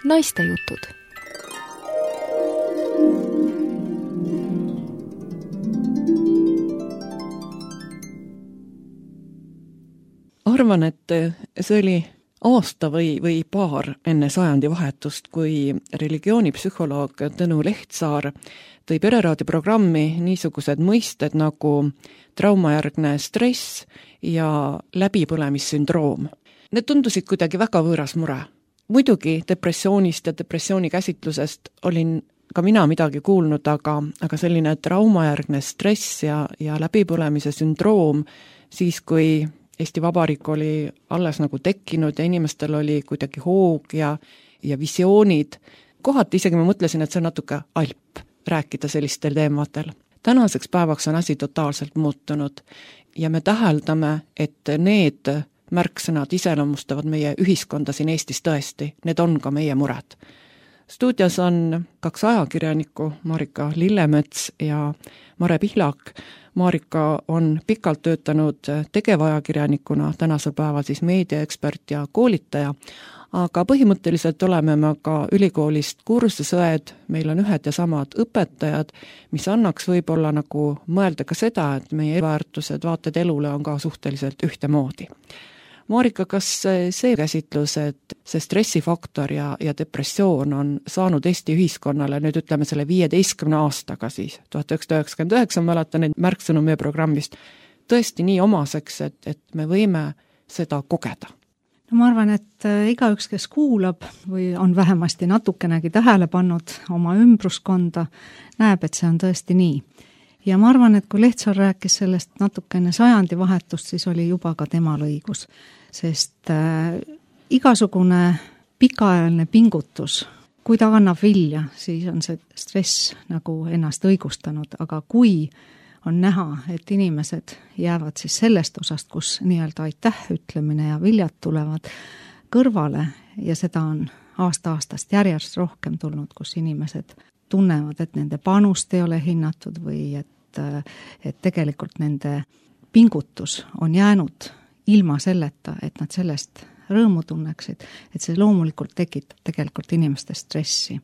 Naistejutud. Arvan, et see oli aasta või paar enne sajandivahetust, kui religioonipsühholoog Tõnu Lehtsaar tõi Pereraadio programmi niisugused mõisted nagu traumajärgne stress ja läbipõlemissündroom. Need tundusid kuidagi väga võõras mure. Muidugi depressioonist ja depressiooni käsitlusest olin ka mina midagi kuulnud, aga selline traumajärgne stress ja läbipõlemise sündroom siis, kui Eesti Vabariik oli alles nagu tekkinud ja inimestel oli kuidagi hoog ja visioonid. Kohati isegi ma mõtlesin, et see on natuke alp rääkida sellistel teemadel. Tänaseks päevaks on asi totaalselt muutunud ja me täheldame, et need märksõnad iseloomustavad meie ühiskonda siin Eestis tõesti. Need on ka meie mured. Stuudios on 2 ajakirjanikku, Marika Lillemets ja Mare Pihlak. Marika on pikalt töötanud tegevajakirjanikuna, tänasel päeval siis meediaekspert ja koolitaja, aga põhimõtteliselt oleme me ka ülikoolist kursusõed, meil on ühed ja samad õpetajad, mis annaks võib-olla nagu mõelda ka seda, et meie väärtused, vaated elule on ka suhteliselt ühtemoodi. Marika, kas see käsitlus, et see stressifaktor ja depressioon on saanud Eesti ühiskonnale, nüüd ütleme selle 15 aastaga siis, 1999 mäletan neid märksõnu meie programmist, tõesti nii omaseks, et me võime seda kogeda? No ma arvan, et igaüks, kes kuulab või on vähemasti natukenegi tähele pannud oma ümbruskonda, näeb, et see on tõesti nii. Ja ma arvan, et kui Lehtsaar rääkis sellest natukene sajandivahetust, siis oli juba ka temal õigus, sest igasugune pikaajaline pingutus, kui ta annab vilja, siis on see stress nagu ennast õigustanud, aga kui on näha, et inimesed jäävad siis sellest osast, kus nii-öelda aitäh ütlemine ja viljad tulevad kõrvale ja seda on aasta-aastast järjest rohkem tulnud, kus inimesed tunnevad, et nende panust ei ole hinnatud või et tegelikult nende pingutus on jäänud ilma selleta, et nad sellest rõõmu tunneksid, et see loomulikult tekitab tegelikult inimeste stressi.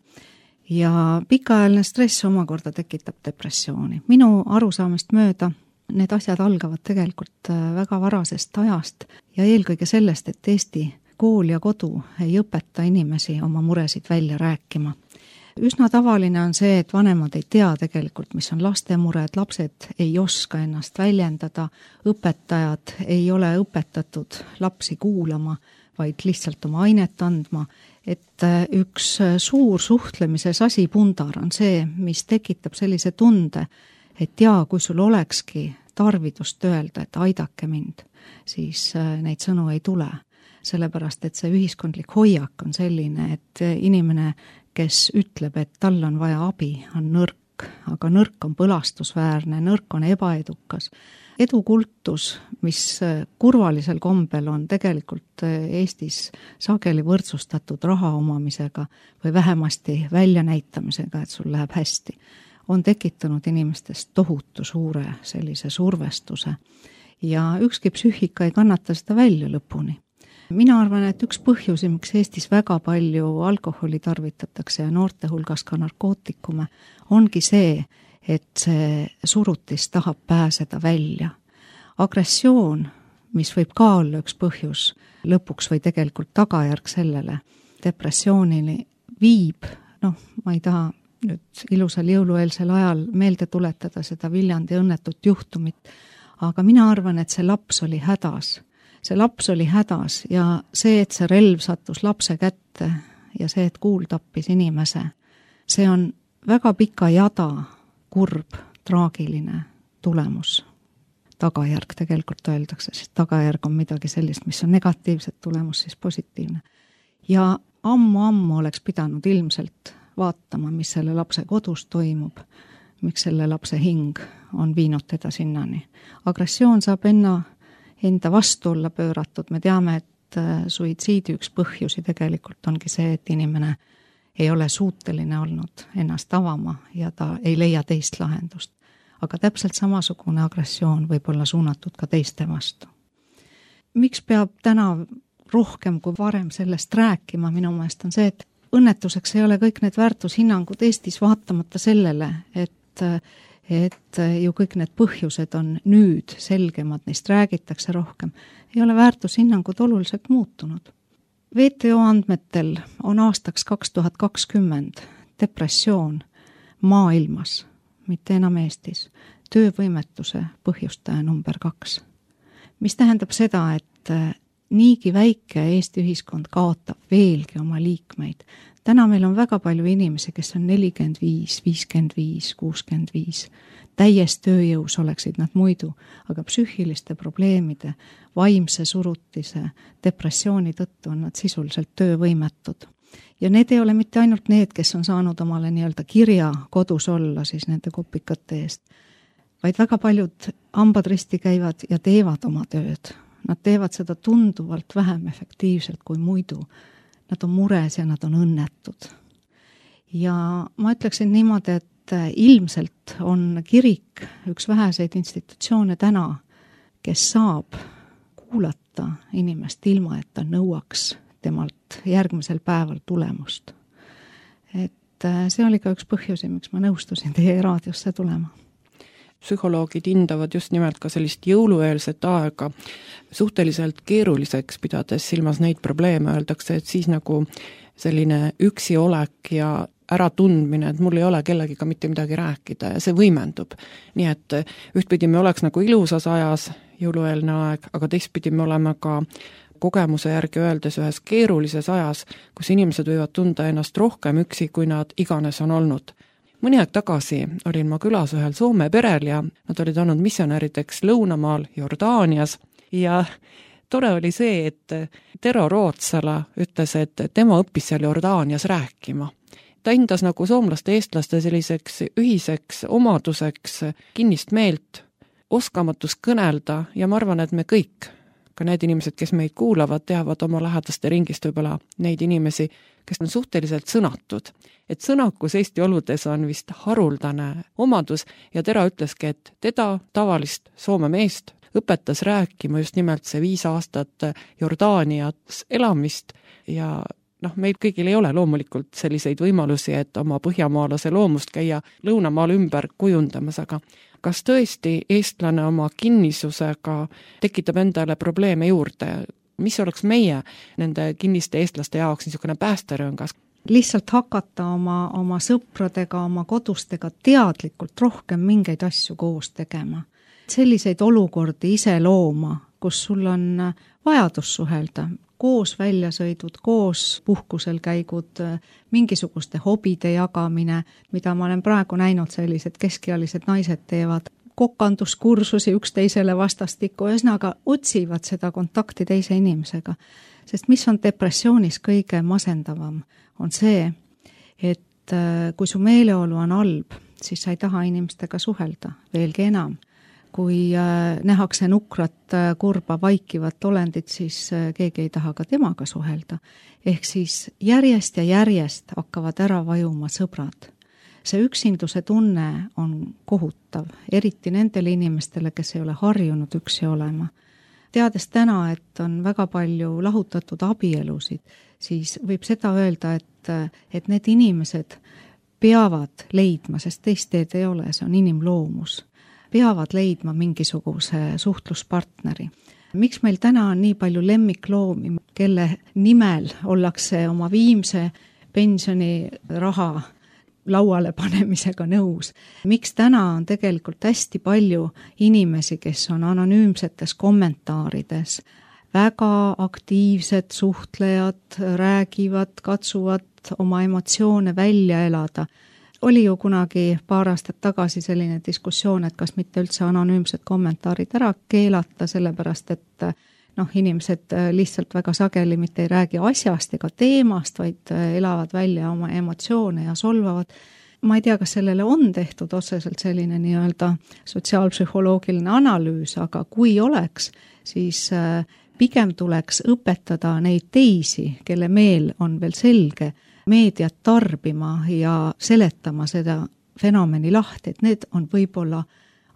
Ja pikaajaline stress omakorda tekitab depressiooni. Minu arusaamist mööda need asjad algavad tegelikult väga varasest ajast ja eelkõige sellest, et Eesti kool ja kodu ei õpeta inimesi oma muresid välja rääkima. Üsna tavaline on see, et vanemad ei tea tegelikult, mis on laste mured, lapsed ei oska ennast väljendada, õpetajad ei ole õpetatud lapsi kuulama, vaid lihtsalt oma ainet andma, et üks suur suhtlemise sasipundar on see, mis tekitab sellise tunde, et kui sul olekski tarvidust öelda, et aidake mind, siis neid sõnu ei tule. Sellepärast, et see ühiskondlik hoiak on selline, et inimene, kes ütleb, et tal on vaja abi, on nõrk, aga nõrk on põlastusväärne, nõrk on ebaedukas. Edukultus, mis kurvalisel kombel on tegelikult Eestis sageli võrdsustatud raha omamisega või vähemasti väljanäitamisega, et sul läheb hästi, on tekitanud inimestest tohutu suure sellise survestuse ja ükski psüühika ei kannata seda välja lõpuni. Mina arvan, et üks põhjusi, miks Eestis väga palju alkoholi tarvitatakse ja noorte hulgas ka narkootikume, ongi see, et see surutis tahab pääseda välja. Agressioon, mis võib ka olla üks põhjus lõpuks või tegelikult tagajärg sellele depressioonini viib, ma ei taha nüüd ilusal jõulueelsel ajal meelde tuletada seda Viljandi õnnetut juhtumit, aga mina arvan, et see laps oli hädas. See laps oli hädas ja see, et see relv sattus lapse kätte ja see, et kuul tappis inimese, see on väga pika jada, kurb, traagiline tulemus. Tagajärg tegelikult öeldakse, sest tagajärg on midagi sellist, mis on negatiivset, tulemus siis positiivne. Ja ammu oleks pidanud ilmselt vaatama, mis selle lapse kodus toimub, miks selle lapse hing on viinud teda sinnani. Agressioon saab enda vastu olla pööratud. Me teame, et suitsiidi üks põhjusi tegelikult ongi see, et inimene ei ole suuteline olnud ennast avama ja ta ei leia teist lahendust. Aga täpselt samasugune agressioon võib olla suunatud ka teiste vastu. Miks peab täna rohkem kui varem sellest rääkima, minu meelest on see, et õnnetuseks ei ole kõik need väärtushinnangud Eestis vaatamata sellele, et ju kõik need põhjused on nüüd selgemad, neist räägitakse rohkem, ei ole väärtushinnangud oluliselt muutunud. WTO andmetel on aastaks 2020 depressioon maailmas, mitte enam Eestis, töövõimetuse põhjustaja number 2. Mis tähendab seda, et niigi väike Eesti ühiskond kaotab veelgi oma liikmeid. Täna meil on väga palju inimesi, kes on 45, 55, 65. Täies tööjõus oleksid nad muidu, aga psüühiliste probleemide, vaimse surutise, depressiooni tõttu on nad sisuliselt töövõimetud. Ja need ei ole mitte ainult need, kes on saanud omale nii-öelda kirja kodus olla siis nende kopikate eest, vaid väga paljud hambad risti käivad ja teevad oma tööd. Nad teevad seda tunduvalt vähem efektiivselt kui muidu. Nad on mures ja nad on õnnetud. Ja ma ütleksin niimoodi, et ilmselt on kirik üks väheseid institutsioone täna, kes saab kuulata inimest ilma, et ta nõuaks temalt järgmisel päeval tulemust. Et see oli ka üks põhjusi, miks ma nõustusin teie raadiosse tulema. Psühholoogid hindavad just nimelt ka sellist jõulueelset aega suhteliselt keeruliseks, pidades silmas neid probleeme, öeldakse, et siis nagu selline üksi olek ja äratundmine, et mul ei ole kellegiga mitte midagi rääkida ja see võimendub. Nii et ühtpidi me oleks nagu ilusas ajas jõulueelne aeg, aga teistpidi me oleme ka kogemuse järgi öeldes ühes keerulises ajas, kus inimesed võivad tunda ennast rohkem üksi, kui nad iganes on olnud. Mõni aeg tagasi olin ma külas ühel Soome perel ja nad olid olnud missionärideks Lõunamaal Jordaanias ja tore oli see, et Tero Rootsala ütles, et tema õppis seal Jordaanias rääkima. Ta hindas nagu soomlaste eestlaste selliseks ühiseks omaduseks kinnist meelt, oskamatus kõnelda ja ma arvan, et me kõik, ka need inimesed, kes meid kuulavad, teavad oma lähedaste ringist võib-olla neid inimesi, kes on suhteliselt sõnatud. Et sõnakus Eesti oludes on vist haruldane omadus ja Tero ütleski, et teda tavalist Soome meest õpetas rääkima just nimelt see 5 aastat Jordaanias elamist ja meil kõigil ei ole loomulikult selliseid võimalusi, et oma põhjamaalase loomust käia Lõunamaal ümber kujundamas, aga kas tõesti eestlane oma kinnisusega tekitab endale probleeme juurde? Mis oleks meie nende kinniste eestlaste jaoks niisugune päästerõngas? Lihtsalt hakata oma sõpradega, oma kodustega teadlikult rohkem mingeid asju koos tegema. Selliseid olukordi ise looma, kus sul on vajadus suhelda, koos väljasõidud, koos puhkusel käigud, mingisuguste hobide jagamine, mida ma olen praegu näinud, sellised keskealised naised teevad, kokanduskursusi üksteisele vastastikku, ühesõnaga otsivad seda kontakti teise inimesega. Sest mis on depressioonis kõige masendavam, on see, et kui su meeleolu on halb, siis sa ei taha inimestega suhelda, veelgi enam. Kui nähakse nukrat, kurba, vaikivat olendit, siis keegi ei taha ka temaga suhelda. Ehk siis järjest ja järjest hakkavad ära vajuma sõbrad. See üksinduse tunne on kohutav, eriti nendele inimestele, kes ei ole harjunud üksi olema. Teades täna, et on väga palju lahutatud abielusid, siis võib seda öelda, et need inimesed peavad leidma, sest teist teed ei ole, see on inimloomus, peavad leidma mingisuguse suhtluspartneri. Miks meil täna on nii palju lemmikloomi, kelle nimel ollakse oma viimse pensioniraha lauale panemisega nõus. Miks täna on tegelikult hästi palju inimesi, kes on anonüümsetes kommentaarides, väga aktiivsed suhtlejad, räägivad, katsuvad oma emotsioone välja elada. Oli ju kunagi paar aastat tagasi selline diskussioon, et kas mitte üldse anonüümsed kommentaarid ära keelata, sellepärast et inimesed lihtsalt väga sageli mitte ei räägi asjast ega teemast, vaid elavad välja oma emotsioone ja solvavad. Ma ei tea, kas sellele on tehtud otseselt selline nii-öelda sotsiaalpsühholoogiline analüüs, aga kui oleks, siis pigem tuleks õpetada neid teisi, kelle meel on veel selge, meediat tarbima ja seletama seda fenomeni lahti, et need on võib-olla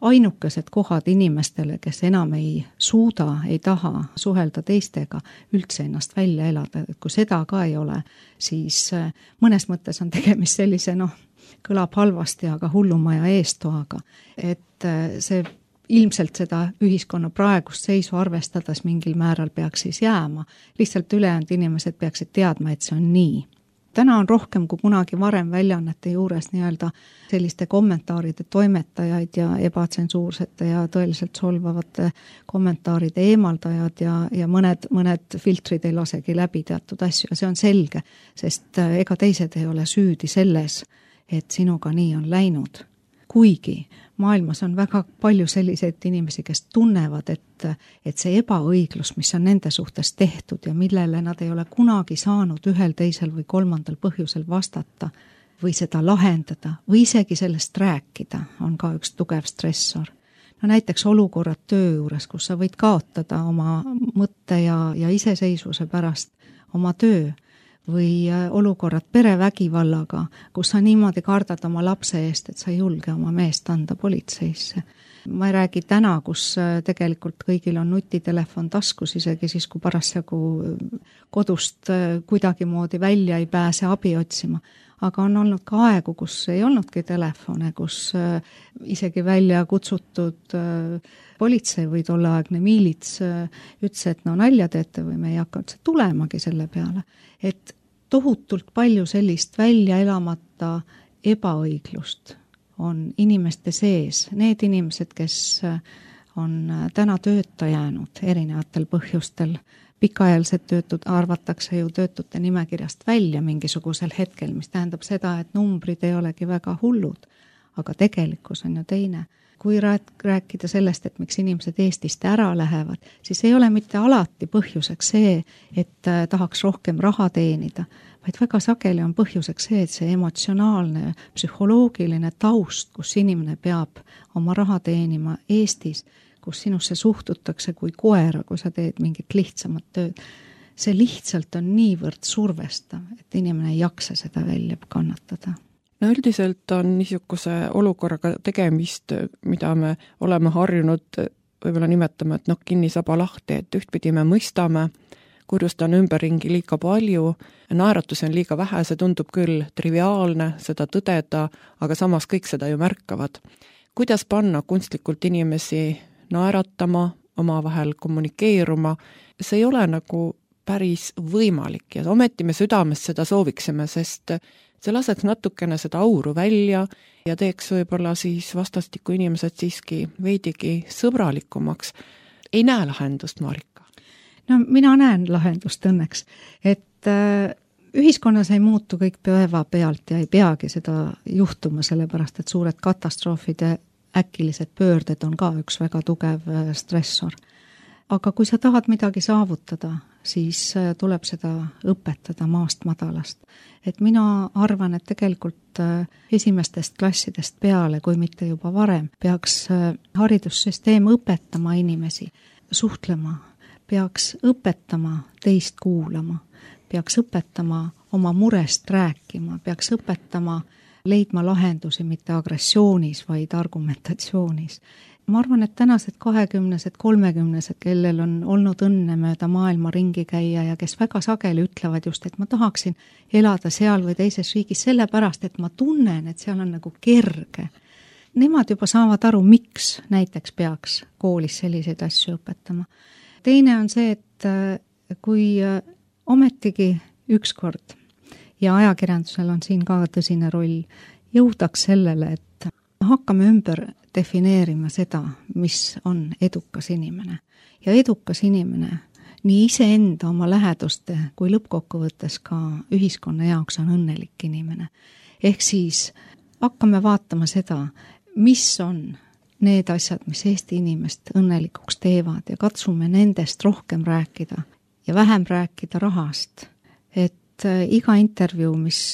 ainukesed kohad inimestele, kes enam ei suuda, ei taha suhelda teistega, üldse ennast välja elada, et kui seda ka ei ole, siis mõnes mõttes on tegemist sellise, kõlab halvasti, aga hullumaja eestoaga, et see ilmselt seda ühiskonna praegust seisu arvestades mingil määral peaks siis jääma, lihtsalt ülejäänud inimesed peaksid teadma, et see on nii. Täna on rohkem kui kunagi varem väljaannete juures nii-öelda selliste kommentaaride toimetajaid ja ebatsensuursete ja tõeliselt solvavate kommentaaride eemaldajad ja mõned filtrid ei lasegi läbi teatud asju ja see on selge, sest ega teised ei ole süüdi selles, et sinuga nii on läinud. Kuigi maailmas on väga palju selliseid inimesi, kes tunnevad, et see ebaõiglus, mis on nende suhtes tehtud ja millele nad ei ole kunagi saanud ühel, teisel või kolmandal põhjusel vastata või seda lahendada või isegi sellest rääkida, on ka üks tugev stressor. Näiteks olukorrad töö juures, kus sa võid kaotada oma mõtte ja iseseisvuse pärast oma töö, või olukorrad perevägivallaga, kus sa niimoodi kardad oma lapse eest, et sa ei julge oma meest anda politseisse. Ma ei räägi täna, kus tegelikult kõigil on nutitelefon taskus, isegi siis, kui parasjagu kodust kuidagimoodi välja ei pääse abi otsima. Aga on olnud ka aegu, kus ei olnudki telefone, kus isegi välja kutsutud politsei või tolleaegne miilits ütles, et nalja teete või me ei hakka üldse tulemagi selle peale. Et tohutult palju sellist välja elamata ebaõiglust on inimeste sees. Need inimesed, kes on täna tööta jäänud erinevatel põhjustel, pikaajalised töötud arvatakse ju töötute nimekirjast välja mingisugusel hetkel, mis tähendab seda, et numbrid ei olegi väga hullud, aga tegelikkus on ju teine. Kui rääkida sellest, et miks inimesed Eestist ära lähevad, siis ei ole mitte alati põhjuseks see, et tahaks rohkem raha teenida, vaid väga sageli on põhjuseks see, et see emotsionaalne, psühholoogiline taust, kus inimene peab oma raha teenima Eestis, kus sinusse suhtutakse kui koera, kui sa teed mingit lihtsamat tööd, see lihtsalt on niivõrd survestav, et inimene ei jaksa seda välja kannatada. No üldiselt on niisuguse olukorraga tegemist, mida me oleme harjunud võib-olla nimetama, et kinnisaba lahti, et ühtpidi me mõistame, kurjust on ümberringi liiga palju, naeratusi on liiga vähe, see tundub küll triviaalne seda tõdeda, aga samas kõik seda ju märkavad. Kuidas panna kunstlikult inimesi naeratama, omavahel kommunikeeruma, see ei ole nagu päris võimalik ja ometi me südames seda sooviksime, sest see laseks natukene seda auru välja ja teeks võib-olla siis vastastikku inimesed siiski veidigi sõbralikumaks. Ei näe lahendust, Marika? No mina näen lahendust õnneks, et ühiskonnas ei muutu kõik päevapealt ja ei peagi seda juhtuma, sellepärast et suured katastroofid ja äkilised pöörded on ka üks väga tugev stressor. Aga kui sa tahad midagi saavutada, siis tuleb seda õpetada maast madalast. Et mina arvan, et tegelikult esimestest klassidest peale, kui mitte juba varem, peaks haridussüsteem õpetama inimesi suhtlema, peaks õpetama teist kuulama, peaks õpetama oma murest rääkima, peaks õpetama leidma lahendusi mitte agressioonis, vaid argumentatsioonis. Ma arvan, et tänased 20-sed, 30-sed, kellel on olnud õnne mööda maailma ringi käia ja kes väga sageli ütlevad just, et ma tahaksin elada seal või teises riigis sellepärast, et ma tunnen, et seal on nagu kerge. Nemad juba saavad aru, miks näiteks peaks koolis selliseid asju õpetama. Teine on see, et kui ometigi ükskord ja ajakirjandusel on siin ka tõsine roll, jõudaks sellele, et hakkame ümber defineerima seda, mis on edukas inimene. Ja edukas inimene nii iseenda oma läheduste kui lõppkokkuvõttes ka ühiskonna jaoks on õnnelik inimene. Ehk siis hakkame vaatama seda, mis on need asjad, mis Eesti inimest õnnelikuks teevad ja katsume nendest rohkem rääkida ja vähem rääkida rahast. Et iga intervjuu, mis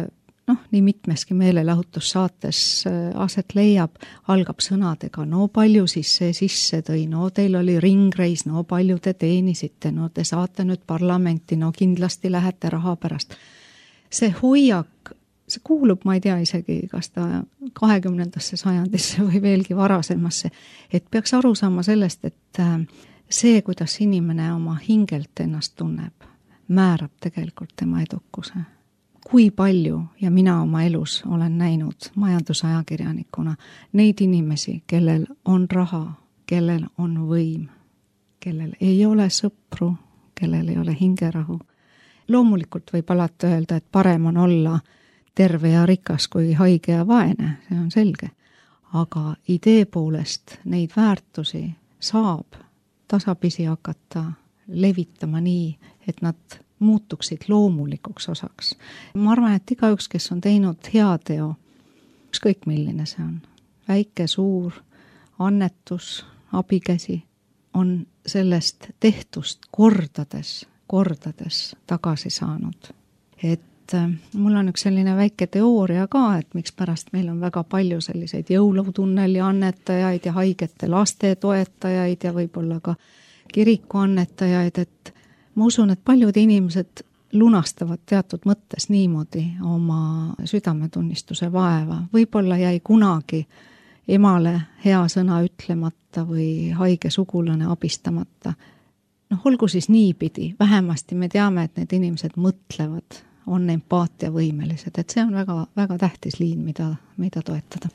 nii mitmeski meelelahutussaates aset leiab, algab sõnadega, no palju siis see sisse tõi, no teil oli ringreis, no palju te teenisite, no te saate nüüd parlamenti, no kindlasti lähete raha pärast. See hoiak see kuulub, ma ei tea isegi, kas ta 20. sajandisse või veelgi varasemasse, et peaks aru saama sellest, et see, kuidas inimene oma hingelt ennast tunneb, määrab tegelikult tema edukuse. Kui palju ja mina oma elus olen näinud majandusajakirjanikuna neid inimesi, kellel on raha, kellel on võim, kellel ei ole sõpru, kellel ei ole hingerahu. Loomulikult võib alati öelda, et parem on olla terve ja rikas kui haige ja vaene, see on selge. Aga idee poolest neid väärtusi saab tasapisi hakata levitama nii, et nad muutuksid loomulikuks osaks. Ma arvan, et igaüks, kes on teinud heateo, ükskõik milline see on, väike, suur, annetus, abikäsi, on sellest tehtust kordades tagasi saanud. Et mul on üks selline väike teooria ka, et miks pärast meil on väga palju selliseid jõulutunneli annetajaid ja haigete laste toetajaid ja võib-olla ka kirikuannetajaid, et ma usun, et paljud inimesed lunastavad teatud mõttes niimoodi oma südametunnistuse vaeva. Võib-olla jäi kunagi emale hea sõna ütlemata või haige sugulane abistamata. Olgu siis niipidi, vähemasti me teame, et need inimesed mõtlevad, on empaatiavõimelised, et see on väga, väga tähtis liin, mida toetada.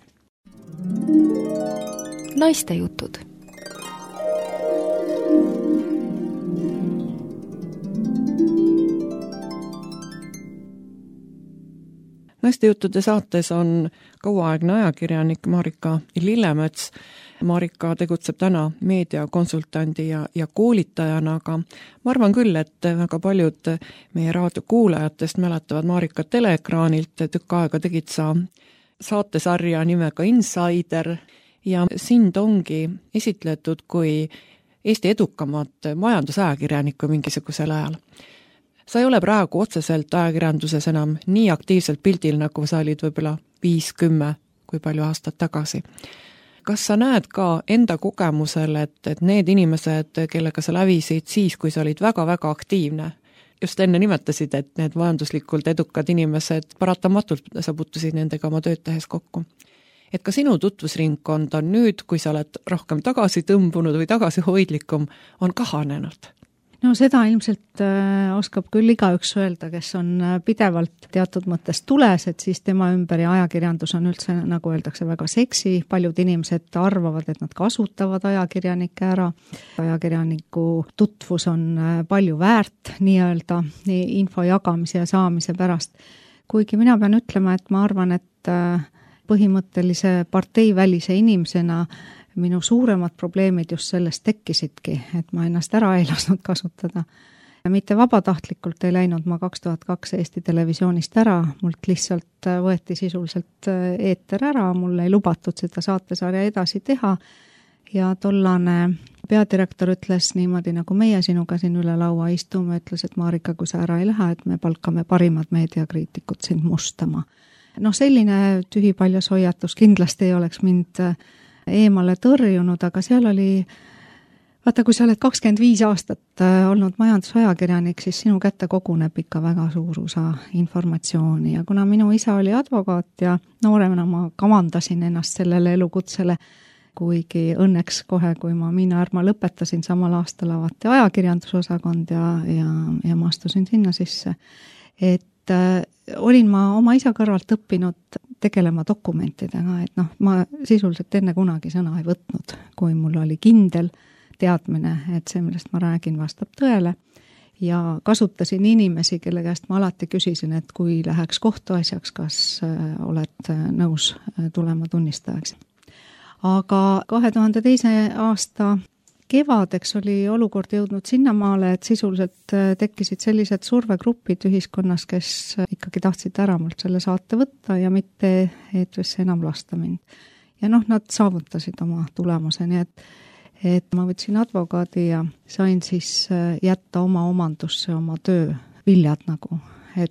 Naiste jutud. Naistejuttude saates on kauaaegne ajakirjanik Marika Lillemets. Marika tegutseb täna meediakonsultandi ja koolitajana, aga ma arvan küll, et väga paljud meie raadiokuulajatest mäletavad Marikat teleekraanilt. Tükk aega tegid sa saatesarja nimega Insider ja sind ongi esitletud kui Eesti edukamat majandusajakirjanikku mingisugusel ajal. Sa ei ole praegu otseselt ajakirjanduses enam nii aktiivselt pildil, nagu sa olid võib-olla 5-10, kui palju aastat tagasi. Kas sa näed ka enda kogemusel, et need inimesed, kellega sa lävisid siis, kui sa olid väga-väga aktiivne, just enne nimetasid, et need majanduslikult edukad inimesed, paratamatult sa puutusid nendega oma tööd tehes kokku. Et ka sinu tutvusringkond on nüüd, kui sa oled rohkem tagasi tõmbunud või tagasi hoidlikum, on kahanenud? No seda ilmselt oskab küll igaüks öelda, kes on pidevalt teatud mõttes tules, et siis tema ümber ja ajakirjandus on üldse, nagu öeldakse, väga seksi. Paljud inimesed arvavad, et nad kasutavad ajakirjanikke ära. Ajakirjaniku tutvus on palju väärt nii-öelda info jagamise ja saamise pärast. Kuigi mina pean ütlema, et ma arvan, et põhimõttelise parteivälise inimesena minu suuremad probleemid just sellest tekkisidki, et ma ennast ära ei lasknud kasutada. Mitte vabatahtlikult ei läinud ma 2002 Eesti Televisioonist ära, mult lihtsalt võeti sisuliselt eeter ära, mul ei lubatud seda saatesarja edasi teha ja tollane peadirektor ütles niimoodi, nagu meie sinuga siin üle laua istume, ütles, et Marika, kui sa ära ei lähe, et me palkame parimad meediakriitikud sind mustama. Selline tühipaljas hoiatus kindlasti ei oleks mind eemale tõrjunud, aga seal oli, vaata, kui sa oled 25 aastat olnud majandusajakirjanik, siis sinu kätte koguneb ikka väga suur osa informatsiooni ja kuna minu isa oli advokaat ja nooremana ma kavandasin ennast sellele elukutsele, kuigi õnneks kohe, kui ma Miina-Ärma lõpetasin, samal aastal avati ajakirjandusosakond ja ma astusin sinna sisse, et olin ma oma isa kõrvalt õppinud tegelema dokumentidega, et ma sisuliselt enne kunagi sõna ei võtnud, kui mul oli kindel teadmine, et see, millest ma räägin, vastab tõele ja kasutasin inimesi, kelle käest ma alati küsisin, et kui läheks kohtuasjaks, kas oled nõus tulema tunnistajaks. Aga 2002. aasta kevadeks oli olukord jõudnud sinnamaale, et sisuliselt tekkisid sellised survegrupid ühiskonnas, kes ikkagi tahtsid ära mult selle saate võtta ja mitte eetrisse enam lasta mind. Ja nad saavutasid oma tulemuse, nii et ma võtsin advokaadi ja sain siis jätta oma omandusse oma töö viljad nagu,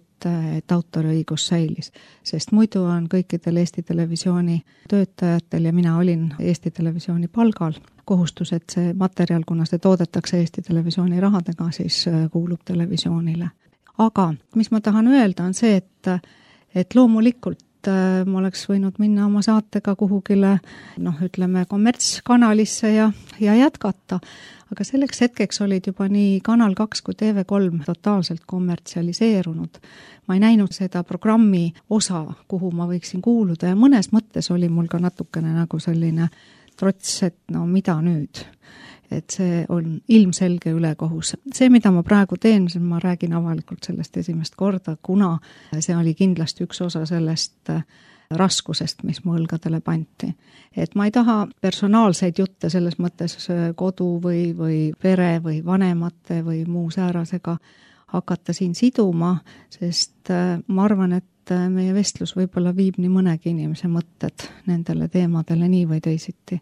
et autoriõigus säilis. Sest muidu on kõikidel Eesti Televisiooni töötajatel ja mina olin Eesti Televisiooni palgal kohustus, et see materjal, kuna see toodetakse Eesti Televisiooni rahadega, siis kuulub televisioonile. Aga mis ma tahan öelda on see, et loomulikult ma oleks võinud minna oma saatega kuhugile, ütleme, kommertskanalisse ja jätkata, aga selleks hetkeks olid juba nii Kanal 2 kui TV3 totaalselt kommertsialiseerunud. Ma ei näinud seda programmi osa, kuhu ma võiksin kuuluda ja mõnes mõttes oli mul ka natukene nagu selline trots, et mida nüüd? Et see on ilmselge ülekohus. See, mida ma praegu teen, ma räägin avalikult sellest esimest korda, kuna see oli kindlasti üks osa sellest raskusest, mis mu õlgadele pandi. Et ma ei taha personaalseid jutte selles mõttes kodu või pere või vanemate või muu säärasega hakata siin siduma, sest ma arvan, et meie vestlus võib-olla viib nii mõnegi inimese mõtted nendele teemadele nii või teisiti.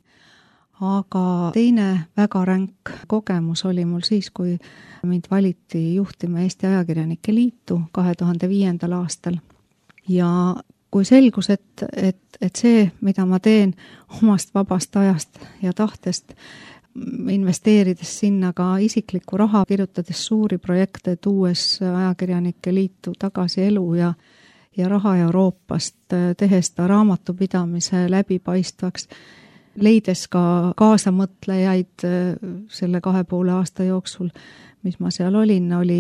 Aga teine väga ränk kogemus oli mul siis, kui mind valiti juhtima Eesti Ajakirjanike Liitu 2005. aastal. Ja kui selgus, et see, mida ma teen omast vabast ajast ja tahtest, investeerides sinna ka isiklikku raha, kirjutades suuri projekte, tuues Ajakirjanike Liitu tagasi elu ja raha Euroopast, tehes ta raamatupidamise läbipaistvaks, leides ka kaasamõtlejaid selle 2,5 aasta jooksul, mis ma seal olin, oli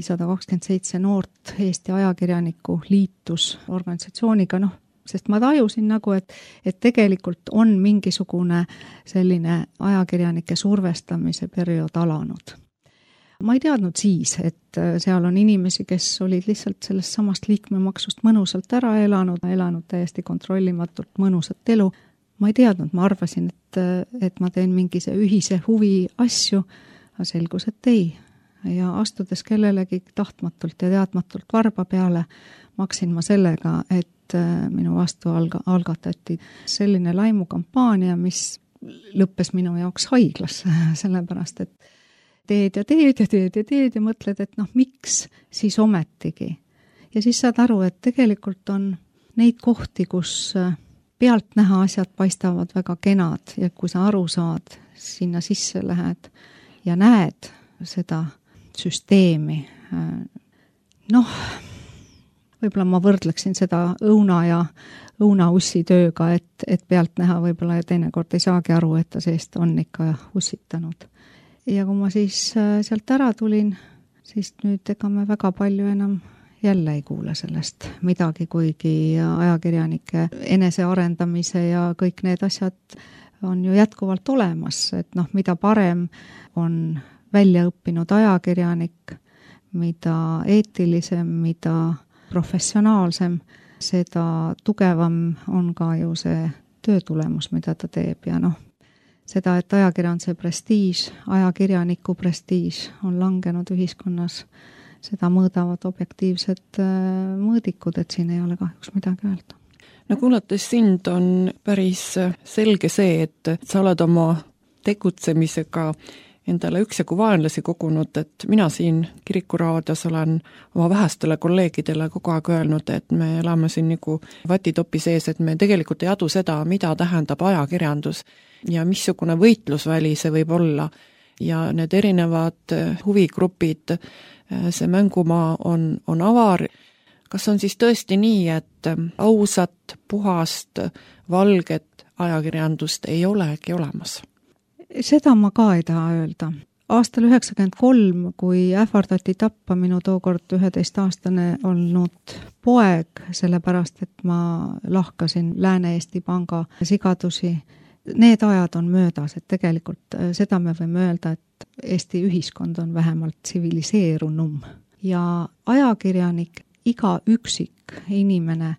127 noort Eesti ajakirjanikku liitus organisatsiooniga, sest ma tajusin nagu, et tegelikult on mingisugune selline ajakirjanike survestamise periood alanud. Ma ei teadnud siis, et seal on inimesi, kes olid lihtsalt sellest samast liikmemaksust mõnusalt ära elanud täiesti kontrollimatult mõnusat elu. Ma ei teadnud, ma arvasin, et ma teen mingise ühise huvi asju, aga selgus, et ei. Ja astudes kellelegi tahtmatult ja teadmatult varba peale, maksin ma sellega, et minu vastu algatati selline laimukampaania, mis lõppes minu jaoks haiglas, sellepärast, et teed ja mõtled, et miks siis ometigi. Ja siis saad aru, et tegelikult on neid kohti, kus pealt näha asjad paistavad väga kenad ja kui sa aru saad, sinna sisse lähed ja näed seda süsteemi. Võib-olla ma võrdleksin seda õuna ja õunaussi tööga, et pealt näha võib-olla ja teinekord ei saagi aru, et ta seest on ikka ussitanud. Ja kui ma siis sealt ära tulin, siis nüüd ega me väga palju enam jälle ei kuule sellest midagi, kuigi ajakirjanike enesearendamise ja kõik need asjad on ju jätkuvalt olemas, et mida parem on välja õppinud ajakirjanik, mida eetilisem, mida professionaalsem, seda tugevam on ka ju see töötulemus, mida ta teeb ja seda, et ajakirjanduse prestiiž, ajakirjaniku prestiiž on langenud ühiskonnas, seda mõõdavad objektiivsed mõõdikud, et siin ei ole kahjuks midagi öelda. Kuulates sind on päris selge see, et sa oled oma tegutsemisega endale üksjagu vaenlasi kogunud, et mina siin Kirikuraadios olen oma vähestele kolleegidele kogu aeg öelnud, et me elame siin nagu vatitopi sees, et me tegelikult ei adu seda, mida tähendab ajakirjandus ja missugune võitlusväli see võib olla. Ja need erinevad huvigrupid, see mängumaa on avar. Kas on siis tõesti nii, et ausat, puhast, valget ajakirjandust ei olegi olemas? Seda ma ka ei taha öelda. Aastal 1993, kui ähvardati tappa minu tookord 11-aastane olnud poeg, sellepärast, et ma lahkasin Lääne-Eesti Panga sigadusi, need ajad on möödas, et tegelikult seda me võime öelda, et Eesti ühiskond on vähemalt tsiviliseerunum. Ja ajakirjanik, iga üksik inimene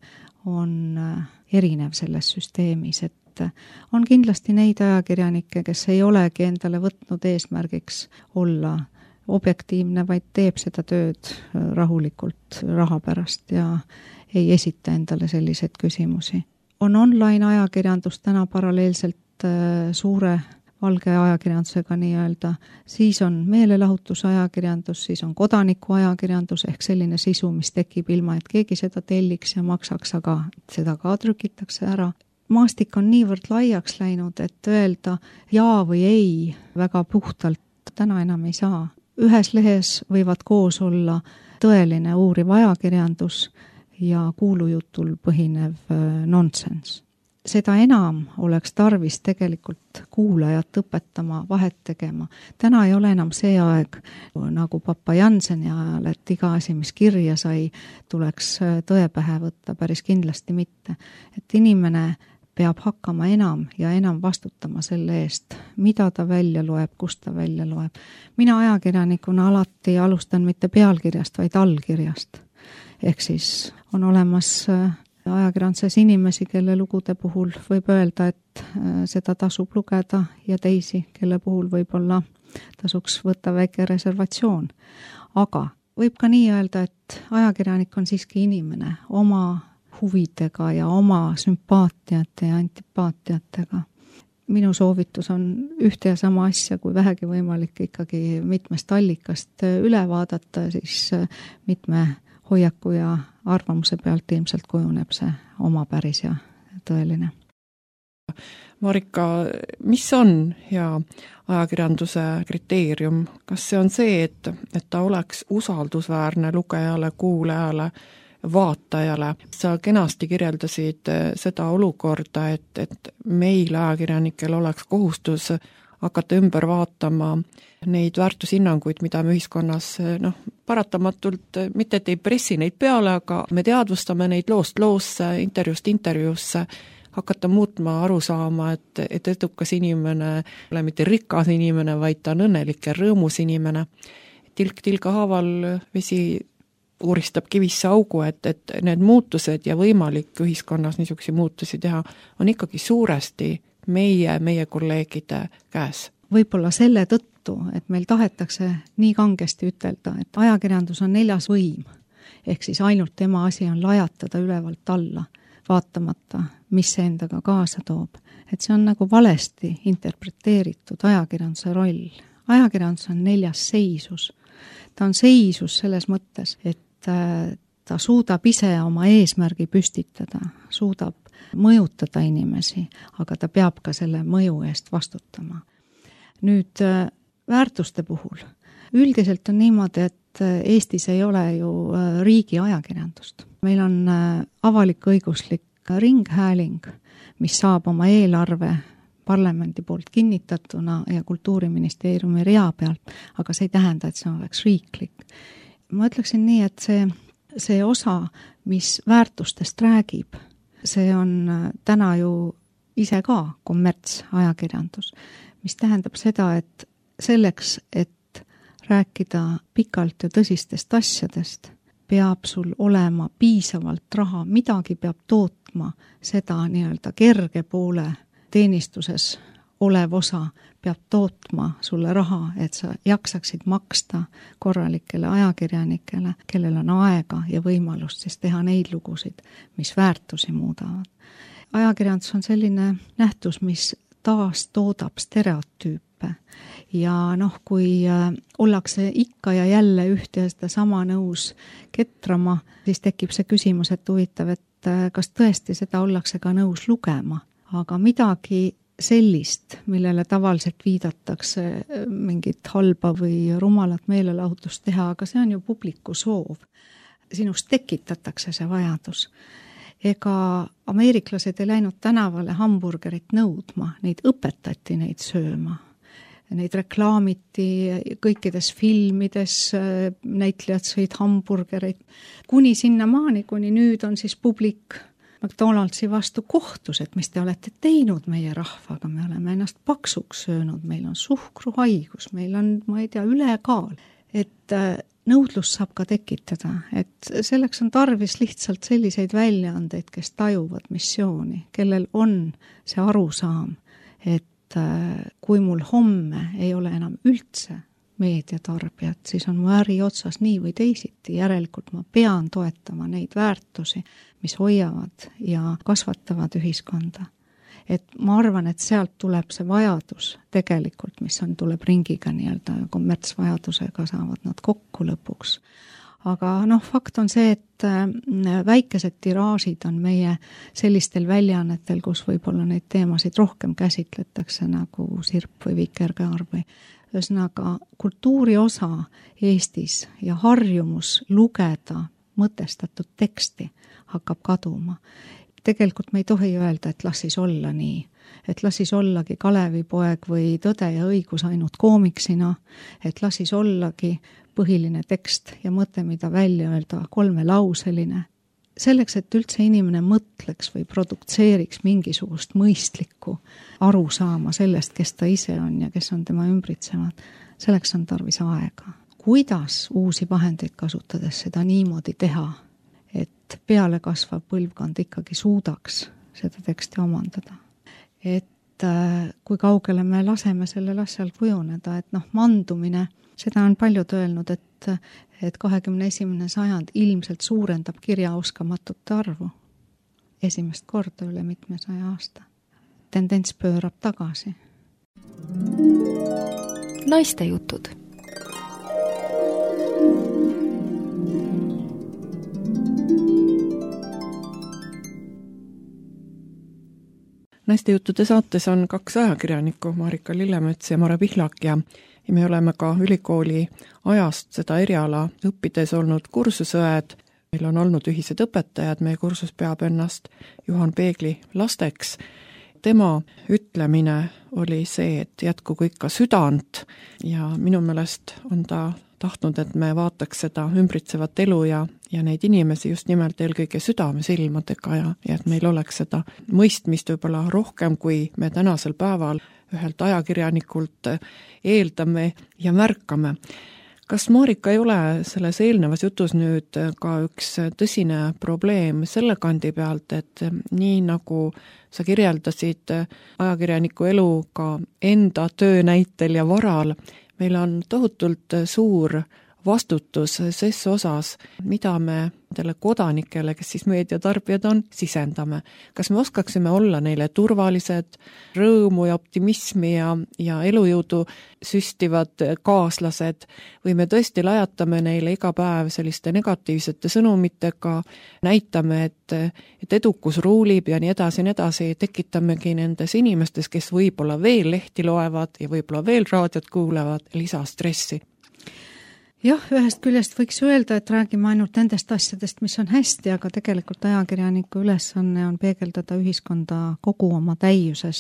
on erinev selles süsteemis, et on kindlasti neid ajakirjanikke, kes ei olegi endale võtnud eesmärgiks olla objektiivne, vaid teeb seda tööd rahulikult raha pärast ja ei esita endale selliseid küsimusi. On online ajakirjandus täna paralleelselt suure valge ajakirjandusega nii-öelda, siis on meelelahutusajakirjandus, siis on kodanikuajakirjandus ehk selline sisu, mis tekib ilma, et keegi seda telliks ja maksaks, aga seda ka trükitakse ära. Maastik on niivõrd laiaks läinud, et öelda jaa või ei väga puhtalt täna enam ei saa. Ühes lehes võivad koos olla tõeline uuriv ajakirjandus ja kuulujutul põhinev nonsense. Seda enam oleks tarvis tegelikult kuulajat õpetama, vahet tegema. Täna ei ole enam see aeg nagu Papa Janseni ajal, et iga asi, mis kirja sai, tuleks tõe pähe võtta, päris kindlasti mitte. Et inimene peab hakkama enam ja enam vastutama selle eest, mida ta välja loeb, kust ta välja loeb. Mina ajakirjanikuna alati alustan mitte pealkirjast, vaid allkirjast. Ehk siis on olemas ajakirjanduses inimesi, kelle lugude puhul võib öelda, et seda tasub lugeda ja teisi, kelle puhul võib-olla tasuks võtta väike reservatsioon. Aga võib ka nii öelda, et ajakirjanik on siiski inimene oma huvidega ja oma sümpaatiate ja antipaatiatega. Minu soovitus on ühte ja sama asja, kui vähegi võimalik ikkagi mitmest allikast üle vaadata, siis mitme hoiaku ja arvamuse pealt ilmselt kujuneb see oma päris ja tõeline. Marika, mis on hea ajakirjanduse kriteerium? Kas see on see, et ta oleks usaldusväärne lugejale, kuulajale, vaatajale? Sa kenasti kirjeldasid seda olukorda, et meil ajakirjanikel oleks kohustus hakata ümber vaatama neid väärtushinnanguid, mida me ühiskonnas paratamatult, mitte et ei pressi neid peale, aga me teadvustame neid loost loosse, intervjuust intervjuusse, hakata muutma, aru saama, et edukas inimene ei ole mitte rikas inimene, vaid ta on õnnelik ja rõõmus inimene. Tilk tilga haaval vesi uuristab kivisse augu, et need muutused ja võimalik ühiskonnas niisuguseid muutusi teha on ikkagi suuresti meie kolleegide käes. Võib-olla selle tõttu, et meil tahetakse nii kangesti ütelda, et ajakirjandus on 4. võim, ehk siis ainult tema asi on lajatada ülevalt alla, vaatamata, mis see endaga kaasa toob. Et see on nagu valesti interpreteeritud ajakirjanduse roll. Ajakirjandus on 4. seisus. Ta on seisus selles mõttes, et ta suudab ise oma eesmärgi püstitada, suudab mõjutada inimesi, aga ta peab ka selle mõju eest vastutama. Nüüd väärtuste puhul. Üldiselt on niimoodi, et Eestis ei ole ju riigi ajakirjandust. Meil on avalik-õiguslik ringhääling, mis saab oma eelarve parlamendi poolt kinnitatuna ja Kultuuriministeeriumi rea pealt, aga see ei tähenda, et see oleks riiklik. Ma ütleksin nii, et see osa, mis väärtustest räägib, see on täna ju ise ka kommertsajakirjandus, mis tähendab seda, et selleks, et rääkida pikalt ja tõsistest asjadest, peab sul olema piisavalt raha, midagi peab tootma seda nii-öelda kerge poole teenistuses olev osa, peab tootma sulle raha, et sa jaksaksid maksta korralikele ajakirjanikele, kellel on aega ja võimalust siis teha neid lugusid, mis väärtusi muudavad. Ajakirjandus on selline nähtus, mis taas toodab stereotüüpe ja kui ollakse ikka ja jälle ühte ja seda sama nõus ketrama, siis tekib see küsimus, et huvitav, et kas tõesti seda ollakse ka nõus lugema, aga midagi sellist, millele tavaliselt viidatakse mingit halba või rumalat meelelahutust teha, aga see on ju publiku soov. Sinust tekitatakse see vajadus. Ega ameeriklased ei läinud tänavale hamburgerit nõudma, neid õpetati neid sööma. Neid reklaamiti kõikides filmides, näitlejad sõid hamburgereid. Kuni sinnamaani, kuni nüüd on siis publik McDonaldsi vastu kohtus, et mis te olete teinud meie rahvaga, me oleme ennast paksuks söönud, meil on suhkruhaigus, meil on, ma ei tea, ülekaal. Et nõudlus saab ka tekitada, et selleks on tarvis lihtsalt selliseid väljaandeid, kes tajuvad missiooni, kellel on see arusaam, et kui mul homme ei ole enam üldse meediatarbijat, siis on mu äri otsas nii või teisiti, järelikult ma pean toetama neid väärtusi, mis hoiavad ja kasvatavad ühiskonda. Et ma arvan, et sealt tuleb see vajadus tegelikult, mis tuleb ringiga nii-öelda kommertsvajadusega, saavad nad kokku lõpuks. Aga fakt on see, et väikesed tiraažid on meie sellistel väljaannetel, kus võib-olla neid teemasid rohkem käsitletakse nagu sirp või vikerkaar või ühesõnaga kultuuri osa Eestis ja harjumus lugeda mõtestatud teksti hakkab kaduma. Tegelikult me ei tohi öelda, et las siis olla nii, et las siis ollagi Kalevipoeg või Tõde ja õigus ainult koomiksina, et las siis ollagi põhiline tekst ja mõte, mida välja öelda 3-lauseline. Selleks, et üldse inimene mõtleks või produktseeriks mingisugust mõistlikku arusaama sellest, kes ta ise on ja kes on tema ümbritsevad, selleks on tarvis aega. Kuidas uusi vahendeid kasutades seda niimoodi teha, et peale kasvav põlvkond ikkagi suudaks seda teksti omandada? Et kui kaugele me laseme sellel asjal kujuneda, et mandumine, seda on paljud öelnud, et 21. sajand ilmselt suurendab kirjaoskamatute arvu esimest korda üle mitmesaja aasta. Tendents pöörab tagasi. Naiste jutud. Naiste juttude saates on 2 ajakirjanikku, Marika Lillemets ja Mare Pihlak ja me oleme ka ülikooli ajast seda eriala õppides olnud kursusõed. Meil on olnud ühised õpetajad, meie kursus peab ennast Juhan Peegli lasteks. Tema ütlemine oli see, et jätkugu ikka südant ja minu meelest on ta tahtnud, et me vaataks seda ümbritsevat elu ja neid inimesi just nimelt eelkõige südamesilmadega ja et meil oleks seda mõistmist võib-olla rohkem, kui me tänasel päeval ühelt ajakirjanikult eeldame ja märkame. Kas Marika ei ole selles eelnevas jutus nüüd ka üks tõsine probleem selle kandi pealt, et nii nagu sa kirjeldasid ajakirjaniku elu ka enda töö näitel ja varal, meil on tohutult suur vastutus ses osas, mida me nendele kodanikele, kes siis meediatarbijad on, sisendame. Kas me oskaksime olla neile turvalised, rõõmu ja optimismi ja elujõudu süstivad kaaslased või me tõesti lajatame neile iga päev selliste negatiivsete sõnumitega, näitame, et edukus ruulib ja nii edasi, tekitamegi nendes inimestes, kes võib-olla veel lehti loevad ja võib-olla veel raadiot kuulevad, lisastressi. Jah, ühest küljest võiks öelda, et räägime ainult nendest asjadest, mis on hästi, aga tegelikult ajakirjaniku ülesanne on peegeldada ühiskonda kogu oma täiuses.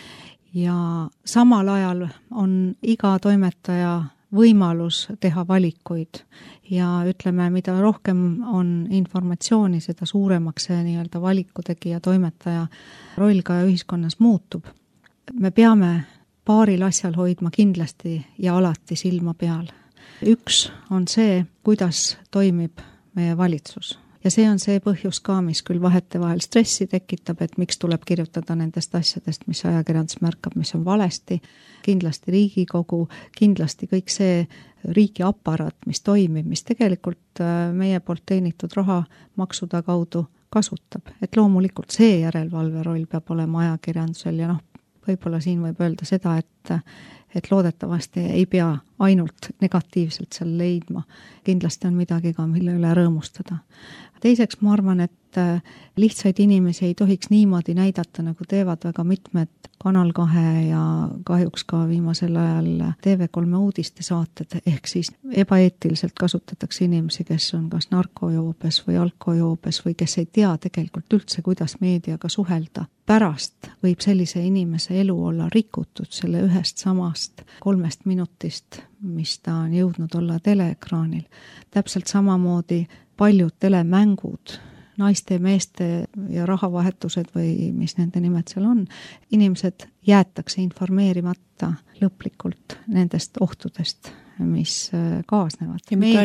Ja samal ajal on iga toimetaja võimalus teha valikuid ja ütleme, mida rohkem on informatsiooni, seda suuremaks see nii-öelda valikutegija toimetaja roll ka ühiskonnas muutub. Me peame paaril asjal hoidma kindlasti ja alati silma peal. Üks on see, kuidas toimib meie valitsus. Ja see on see põhjus ka, mis küll vahetevahel stressi tekitab, et miks tuleb kirjutada nendest asjadest, mis ajakirjandus märkab, mis on valesti. Kindlasti Riigikogu, kindlasti kõik see riigi aparaat, mis toimib, mis tegelikult meie poolt teenitud raha maksude kaudu kasutab. Et loomulikult see järelevalve roll peab olema ajakirjandusel ja võib-olla siin võib öelda seda, et loodetavasti ei pea ainult negatiivselt seal leidma. Kindlasti on midagi ka, mille üle rõõmustada. Teiseks ma arvan, et lihtsaid inimesi ei tohiks niimoodi näidata, nagu teevad väga mitmed Kanal 2 ja kahjuks ka viimasel ajal TV3 uudistesaated, ehk siis ebaeetiliselt kasutatakse inimesi, kes on kas narkojoobes või alkojoobes või kes ei tea tegelikult üldse, kuidas meediaga suhelda. Pärast võib sellise inimese elu olla rikutud selle ühest samast 3 minutist, mis ta on jõudnud olla teleekraanil. Täpselt samamoodi paljud telemängud, naiste, meeste ja rahavahetused või mis nende nimed seal on, inimesed jäetakse informeerimata lõplikult nendest ohtudest, mis kaasnevad.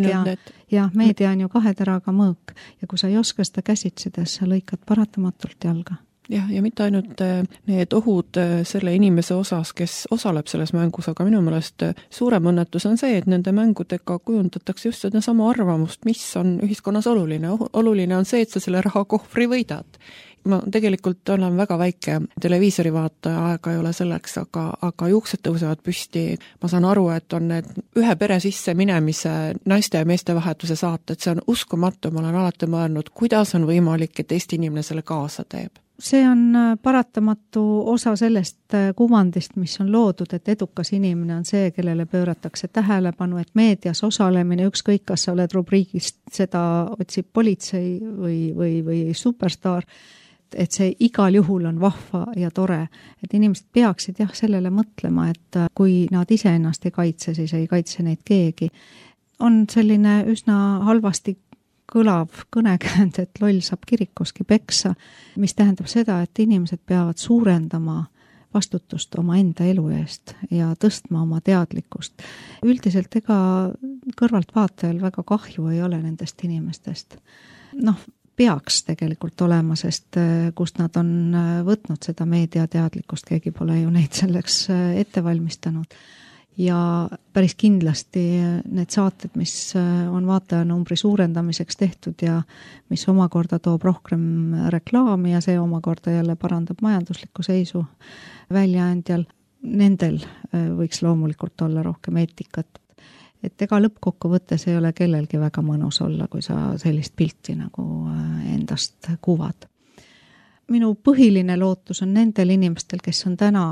Meedia on ju 2 teraga mõõk ja kui sa ei oska seda käsitleda, sa lõikad paratamatult jalga. Ja mitte ainult need ohud selle inimese osas, kes osaleb selles mängus, aga minu meelest suurem õnnetus on see, et nende mängudega kujundatakse just seda sama arvamust, mis on ühiskonnas oluline. Oluline on see, et sa selle rahakohvri võidad. Ma tegelikult olen väga väike televiisori vaataja, aega ei ole selleks, aga juuksed tõusevad püsti. Ma saan aru, et on need ühe pere sisse minemise naiste ja meeste vahetuse saated, see on uskumatu, ma olen alati mõelnud, kuidas on võimalik, et Eesti inimene selle kaasa teeb. see on paratamatu osa sellest kuvandist, mis on loodud, et edukas inimene on see, kellele pööratakse tähelepanu, et meedias osalemine, ükskõik kas sa oled rubriigist, seda otsib politsei või superstaar, et see igal juhul on vahva ja tore, et inimesed peaksid sellele mõtlema, et kui nad ise ennast ei kaitse, siis ei kaitse neid keegi. On selline üsna halvasti kõlav kõnekäänd, et loll saab kirikuski peksa, mis tähendab seda, et inimesed peavad suurendama vastutust oma enda elu eest ja tõstma oma teadlikkust. Üldiselt ega kõrvaltvaatajal väga kahju ei ole nendest inimestest. Peaks tegelikult olema, sest kust nad on võtnud seda meediateadlikkust, keegi pole ju neid selleks ette valmistanud. Ja päris kindlasti need saated, mis on vaatajanumbri suurendamiseks tehtud ja mis omakorda toob rohkem reklaami ja see omakorda jälle parandab majanduslikku seisu väljaandjal, nendel võiks loomulikult olla rohkem eetikat. Et ega lõppkokkuvõttes ei ole kellelgi väga mõnus olla, kui sa sellist pilti nagu endast kuvad. Minu põhiline lootus on nendel inimestel, kes on täna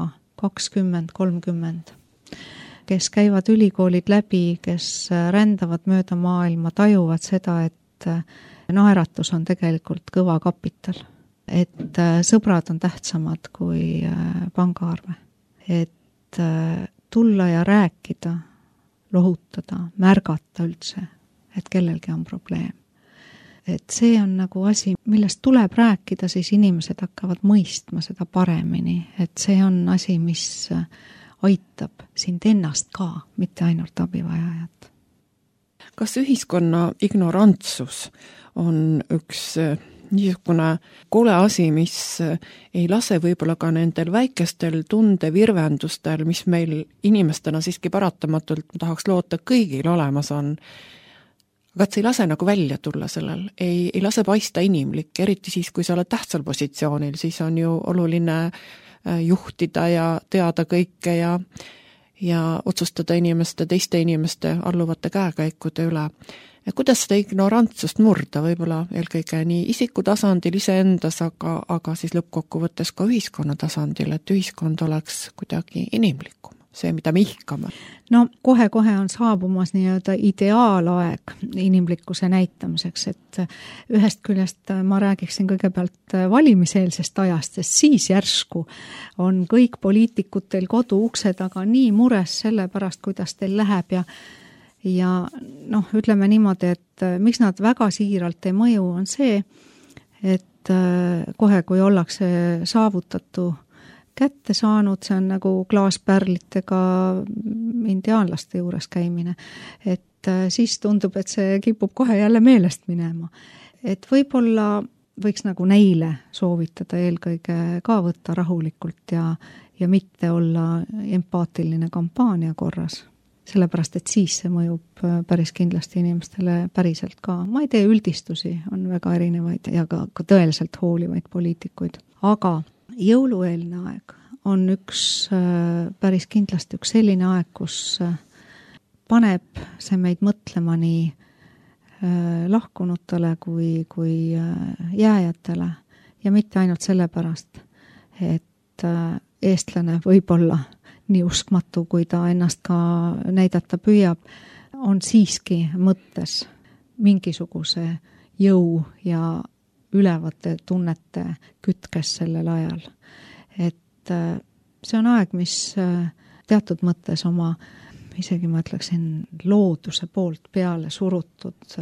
20-30, kes käivad ülikoolid läbi, kes rändavad mööda maailma, tajuvad seda, et naeratus on tegelikult kõva kapital. Et sõbrad on tähtsamad kui pangaarve. Et tulla ja rääkida, lohutada, märgata üldse, et kellelgi on probleem. Et see on nagu asi, millest tuleb rääkida, siis inimesed hakkavad mõistma seda paremini. Et see on asi, mis aitab sind ennast ka, mitte ainult abivajajat. Kas ühiskonna ignorantsus on üks niisugune kole asi, mis ei lase võib-olla ka nendel väikestel tundevirvendustel, mis meil inimestena siiski paratamatult, tahaks loota, kõigil olemas on, aga et see ei lase nagu välja tulla sellel, ei lase paista inimlik, eriti siis, kui sa oled tähtsal positsioonil, siis on ju oluline juhtida ja teada kõike ja otsustada teiste inimeste alluvate käekäikude üle. Ja kuidas seda ignorantsust murda võib-olla eelkõige nii isiku tasandil iseendas, aga siis lõppkokkuvõttes ka ühiskonna tasandil, et ühiskond oleks kuidagi inimlikum, see, mida me ihkame? Kohe-kohe on saabumas nii-öelda ideaalaeg inimlikkuse näitamiseks, et ühest küljest ma räägiksin kõigepealt valimiseelsest ajast, sest siis järsku on kõik poliitikutel kodu ukse taga nii mures selle pärast, kuidas teil läheb ja ütleme niimoodi, et miks nad väga siiralt ei mõju, on see, et kohe, kui ollakse saavutatu kätte saanud, see on nagu klaaspärlitega indiaanlaste juures käimine, et siis tundub, et see kipub kohe jälle meelest minema. Et võib-olla võiks nagu neile soovitada eelkõige ka võtta rahulikult ja mitte olla empaatiline kampaania korras. Sellepärast, et siis see mõjub päris kindlasti inimestele päriselt ka. Ma ei tee üldistusi, on väga erinevaid ja ka tõeliselt hoolivaid poliitikuid. Aga jõulueelne aeg on päris kindlasti üks selline aeg, kus paneb see meid mõtlema nii lahkunutele kui jääjatele ja mitte ainult sellepärast, et eestlane võib olla nii uskmatu, kui ta ennast ka näidata püüab, on siiski mõttes mingisuguse jõu ja ülevate tunnete kütkes sellel ajal. Et see on aeg, mis teatud mõttes oma, isegi ma ütleksin, looduse poolt peale surutud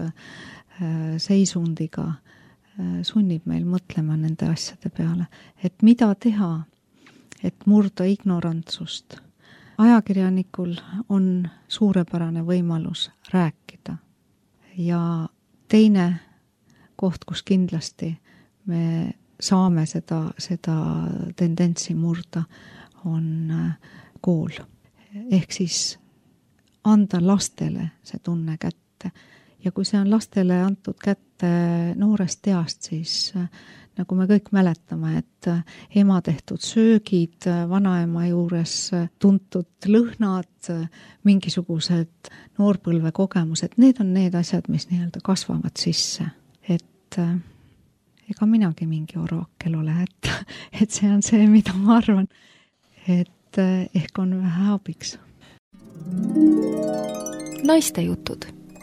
seisundiga sunnib meil mõtlema nende asjade peale. Et mida teha, et murda ignorantsust. Ajakirjanikul on suurepärane võimalus rääkida. Ja teine koht, kus kindlasti me saame seda tendentsi murda, on kool. Ehk siis anda lastele see tunne kätte. Ja kui see on lastele antud kätte noorest east, siis nagu me kõik mäletame, et ema tehtud söögid, vanaema juures tuntud lõhnad, mingisugused noorpõlve kogemused, need on need asjad, mis nii-öelda kasvavad sisse. Et ega minagi mingi oraakel ole, et see on see, mida ma arvan, et ehk on vähe abiks. Naiste jutud.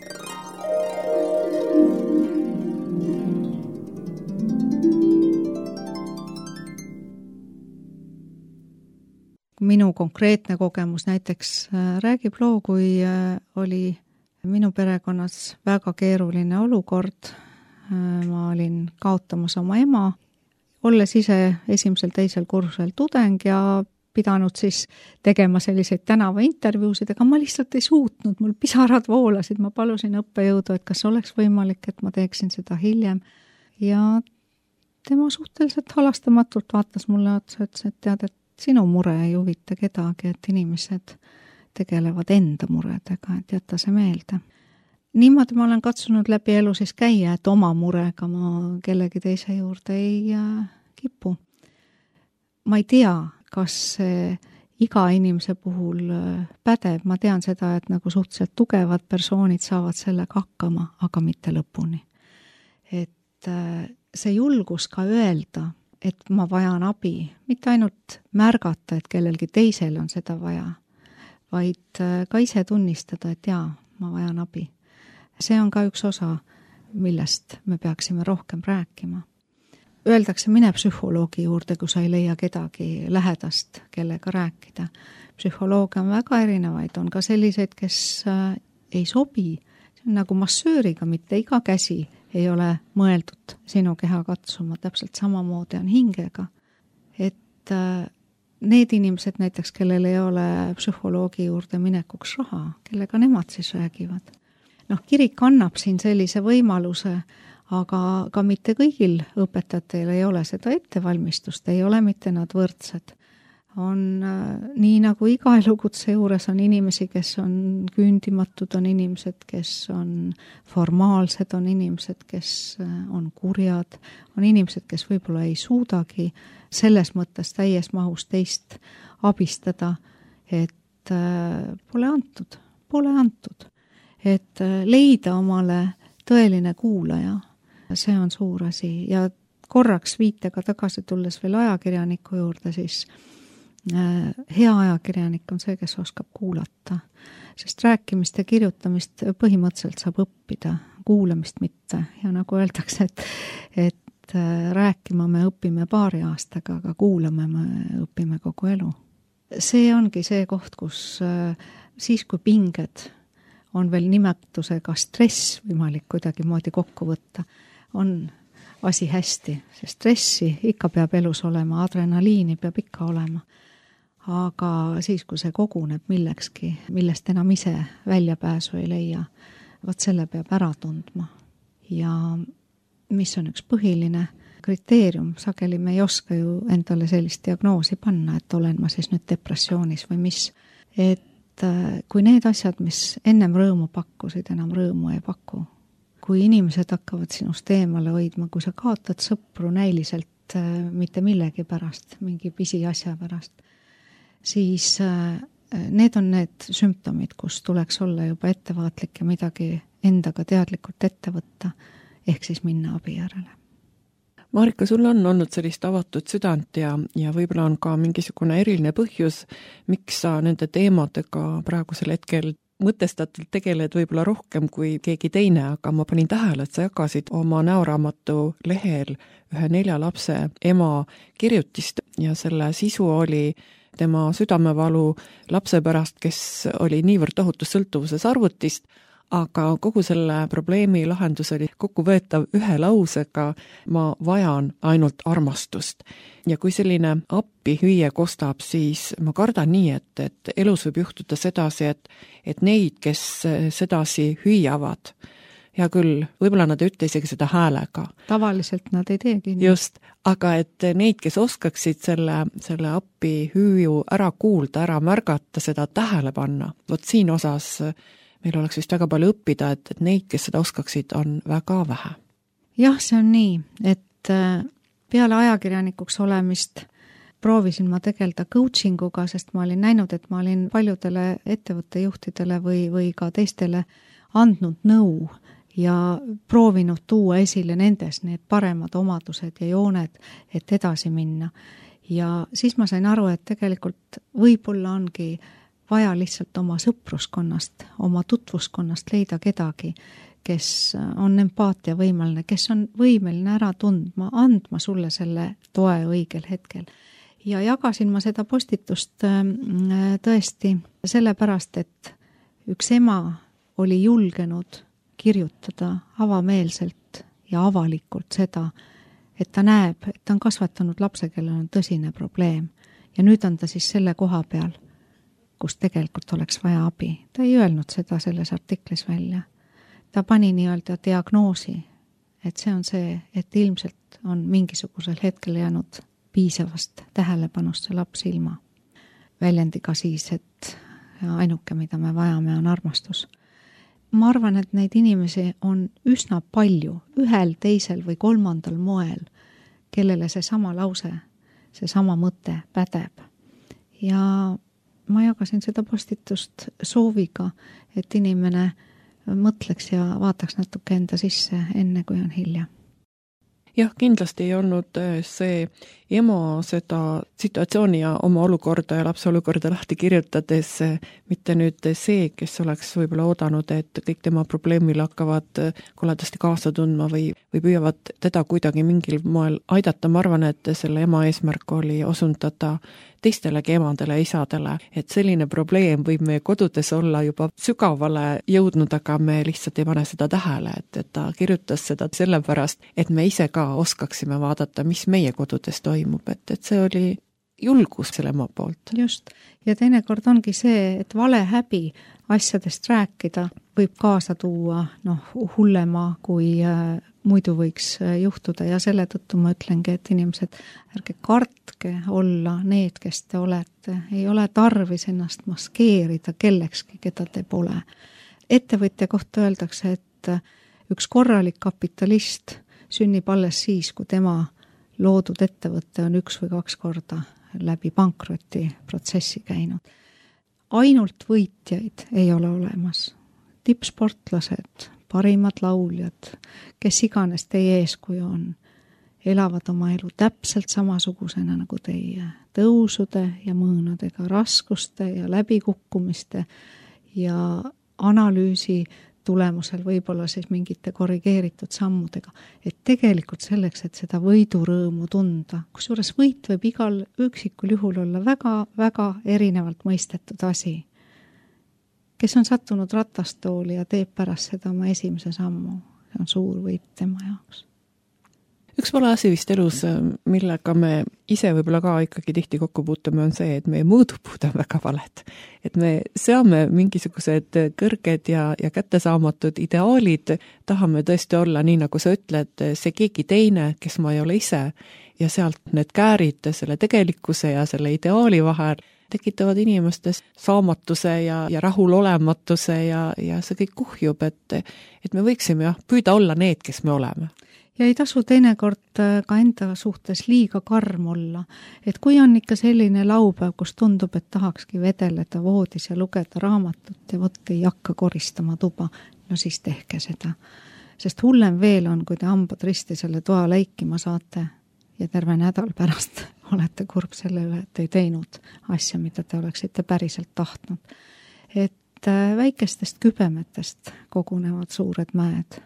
Minu konkreetne kogemus näiteks räägib loo, kui oli minu perekonnas väga keeruline olukord. Ma olin kaotamas oma ema, olles ise esimesel, teisel kursusel tudeng ja pidanud siis tegema selliseid tänavaintervjuusid, aga ma lihtsalt ei suutnud, mul pisarad voolasid, ma palusin õppejõudu, et kas oleks võimalik, et ma teeksin seda hiljem. Ja tema suhteliselt halastamatult vaatas mulle otsa, ütles, et tead, et sinu mure ei huvita kedagi, et inimesed tegelevad enda muredega, et jätta see meelde. Niimoodi ma olen katsunud läbi elu siis käia, et oma murega ma kellegi teise juurde ei kipu. Ma ei tea, kas iga inimese puhul pädeb, ma tean seda, et nagu suhteliselt tugevad persoonid saavad sellega hakkama, aga mitte lõpuni. Et see julgus ka öelda, et ma vajan abi, mitte ainult märgata, et kellelgi teisel on seda vaja, vaid ka ise tunnistada, et jaa, ma vajan abi. See on ka üks osa, millest me peaksime rohkem rääkima. Öeldakse, mine psühholoogi juurde, kui sa ei leia kedagi lähedast, kellega rääkida. Psühholoogia on väga erinevaid, on ka selliseid, kes ei sobi. See on nagu massööriga, mitte iga käsi ei ole mõeldud sinu keha katsuma, täpselt samamoodi on hingega. Et need inimesed näiteks, kellel ei ole psühholoogi juurde minekuks raha, kellega nemad siis räägivad. Kirik annab siin sellise võimaluse, aga ka mitte kõigil õpetajatel ei ole seda ettevalmistust, ei ole mitte nad võrdsed. On nii nagu iga elukutse juures on inimesi, kes on küündimatud, on inimesed, kes on formaalsed, on inimesed, kes on kurjad, on inimesed, kes võib-olla ei suudagi selles mõttes täies mahus teist abistada, et pole antud. Et leida omale tõeline kuulaja, see on suur asi. Ja korraks viitega tagasi tulles veel ajakirjaniku juurde, siis hea ajakirjanik on see, kes oskab kuulata. Sest rääkimist ja kirjutamist põhimõtteliselt saab õppida, kuulamist mitte. Ja nagu öeldakse, et rääkima me õpime paari aastaga, aga kuulame me õpime kogu elu. See ongi see koht, kus siis kui pinged on veel nimetusega stress võimalik kuidagi moodi kokku võtta, on asi hästi. See stressi ikka peab elus olema, adrenaliini peab ikka olema. Aga siis, kui see koguneb millekski, millest enam ise väljapääsu ei leia, võt selle peab ära tundma. Ja mis on üks põhiline kriteerium, sageli me ei oska ju endale sellist diagnoosi panna, et olen ma siis nüüd depressioonis või mis, et kui need asjad, mis ennem rõõmu pakkusid, enam rõõmu ei paku. Kui inimesed hakkavad sinust eemale hoidma, kui sa kaotad sõpru näiliselt mitte millegi pärast, mingi pisi asja pärast, siis need on need sümptomid, kus tuleks olla juba ettevaatlik ja midagi endaga teadlikult ette võtta, ehk siis minna abi järele. Marika, sul on olnud sellist avatud südant ja võib-olla on ka mingisugune eriline põhjus, miks sa nende teemadega praegusel hetkel mõtestatult tegeled võib-olla rohkem kui keegi teine, aga ma panin tähele, et sa jagasid oma näoraamatu lehel ühe 4 lapse ema kirjutist ja selle sisu oli tema südamevalu lapse pärast, kes oli niivõrd tohutus sõltuvuses arvutist, aga kogu selle probleemi lahendus oli kokkuvõetav ühe lausega, ma vajan ainult armastust. Ja kui selline appihüüe kostab, siis ma kardan nii, et elus võib juhtuda sedasi, et neid, kes sedasi hüüavad, hea küll, võib-olla nad ei ütle isegi seda häälega. Tavaliselt nad ei teegi. Just, aga et neid, kes oskaksid selle appihüüu ära kuulda, ära märgata, seda tähele panna, vot siin osas meil oleks vist väga palju õppida, et neid, kes seda oskaksid, on väga vähe. Jah, see on nii, et peale ajakirjanikuks olemist proovisin ma tegeleda coachinguga, sest ma olin näinud, et ma olin paljudele ettevõttejuhtidele või ka teistele andnud nõu ja proovinud tuua esile nendes need paremad omadused ja jooned, et edasi minna. Ja siis ma sain aru, et tegelikult võib-olla ongi vaja lihtsalt oma sõpruskonnast, oma tutvuskonnast leida kedagi, kes on empaatiavõimeline, kes on võimeline ära tundma, andma sulle selle toe õigel hetkel. Ja jagasin ma seda postitust tõesti sellepärast, et üks ema oli julgenud kirjutada avameelselt ja avalikult seda, et ta näeb, et ta on kasvatanud lapse, kellel on tõsine probleem. Ja nüüd on ta siis selle koha peal, kus tegelikult oleks vaja abi. Ta ei öelnud seda selles artiklis välja. Ta pani nii-öelda diagnoosi, et see on see, et ilmselt on mingisugusel hetkel jäänud piisavast tähelepanust see laps ilma. Väljendiga siis, et ainuke, mida me vajame, on armastus. Ma arvan, et neid inimesi on üsna palju, ühel, teisel või kolmandal moel, kellele see sama lause, see sama mõte pädeb. Ja ma jagasin seda postitust sooviga, et inimene mõtleks ja vaataks natuke enda sisse, enne kui on hilja. Jah, kindlasti ei olnud see ema seda situatsiooni ja oma olukorda ja lapse olukorda lahti kirjutades mitte nüüd see, kes oleks võib-olla oodanud, et kõik tema probleemile hakkavad koledasti kaasa tundma või püüavad teda kuidagi mingil moel aidata. Ma arvan, et selle ema eesmärk oli osundada teistelegi emadele, isadele, et selline probleem võib meie kodudes olla juba sügavale jõudnud, aga me lihtsalt ei pane seda tähele, et ta kirjutas seda sellepärast, et me ise ka oskaksime vaadata, mis meie kodudes toimub, et see oli julgus selle ema poolt. Just. Ja teinekord ongi see, et vale häbi asjadest rääkida võib kaasa tuua hullema, kui muidu võiks juhtuda ja selle tõttu ma ütlengi, et inimesed, ärge kartke olla need, kes te olete. Ei ole tarvis ennast maskeerida kellekski, keda te pole. Ettevõtja kohta öeldakse, et üks korralik kapitalist sünnib alles siis, kui tema loodud ettevõte on 1 või 2 korda läbi pankroti protsessi käinud. Ainult võitjaid ei ole olemas. Tippsportlased, parimad lauljad, kes iganes teie eeskuju on, elavad oma elu täpselt samasugusena nagu teie. Tõusude ja mõõnadega, raskuste ja läbikukkumiste ja analüüsi tulemusel võib-olla siis mingite korrigeeritud sammudega. Et tegelikult selleks, et seda võidurõõmu tunda, kusjuures võit võib igal üksikul juhul olla väga erinevalt mõistetud asi. Kes on sattunud ratastooli ja teeb pärast seda oma esimese sammu, see on suur võit tema jaoks. Üks vale asi vist elus, millega me ise võib-olla ka ikkagi tihti kokku puutume, on see, et meie mõõdupuud on väga valed. Et me seame mingisugused kõrged ja kättesaamatud ideaalid, tahame tõesti olla nii, nagu sa ütled, see keegi teine, kes ma ei ole ise, ja sealt need käärid selle tegelikkuse ja selle ideaali vahel tekitavad inimestes saamatuse ja rahulolematuse ja see kõik kuhjub, et me võiksime püüda olla need, kes me oleme. Ja ei tasu teinekord ka enda suhtes liiga karm olla. Et kui on ikka selline laupäev, kus tundub, et tahakski vedeleda voodis ja lugeda raamatut ja võtta ei hakka koristama tuba, no siis tehke seda. Sest hullem veel on, kui te hambad risti selle toa läikima saate ja terve nädal pärast olete kurb selle üle, et ei teinud asja, mida te oleksite päriselt tahtnud. Et väikestest kübemetest kogunevad suured mäed.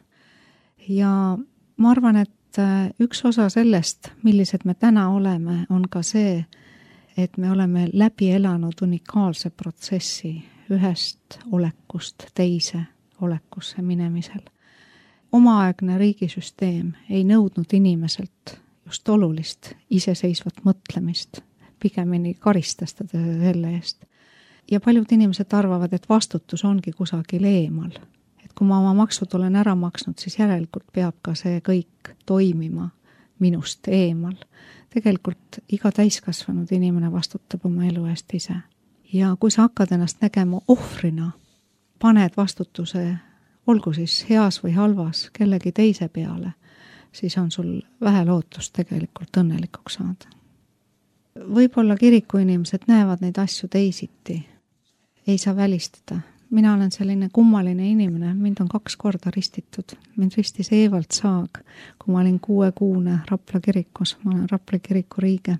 Ja ma arvan, et üks osa sellest, millised me täna oleme, on ka see, et me oleme läbi elanud unikaalse protsessi ühest olekust teise olekusse minemisel. Omaaegne riigisüsteem ei nõudnud inimeselt just olulist iseseisvat mõtlemist, pigemini karistas ta selle eest. Ja paljud inimesed arvavad, et vastutus ongi kusagil eemal. Kui ma oma maksud olen ära maksnud, siis järelikult peab ka see kõik toimima minust eemal. Tegelikult iga täiskasvanud inimene vastutab oma elu eest ise. Ja kui sa hakkad ennast nägema ohvrina, paned vastutuse, olgu siis heas või halvas, kellegi teise peale, siis on sul vähe lootust tegelikult õnnelikuks saada. Võib-olla kirikuinimesed näevad neid asju teisiti. Ei saa välistada. mina olen selline kummaline inimene, mind on 2 korda ristitud. Mind ristis Evald Saag, kui ma olin 6-kuune Rapla kirikus, ma olen Rapla kiriku riige.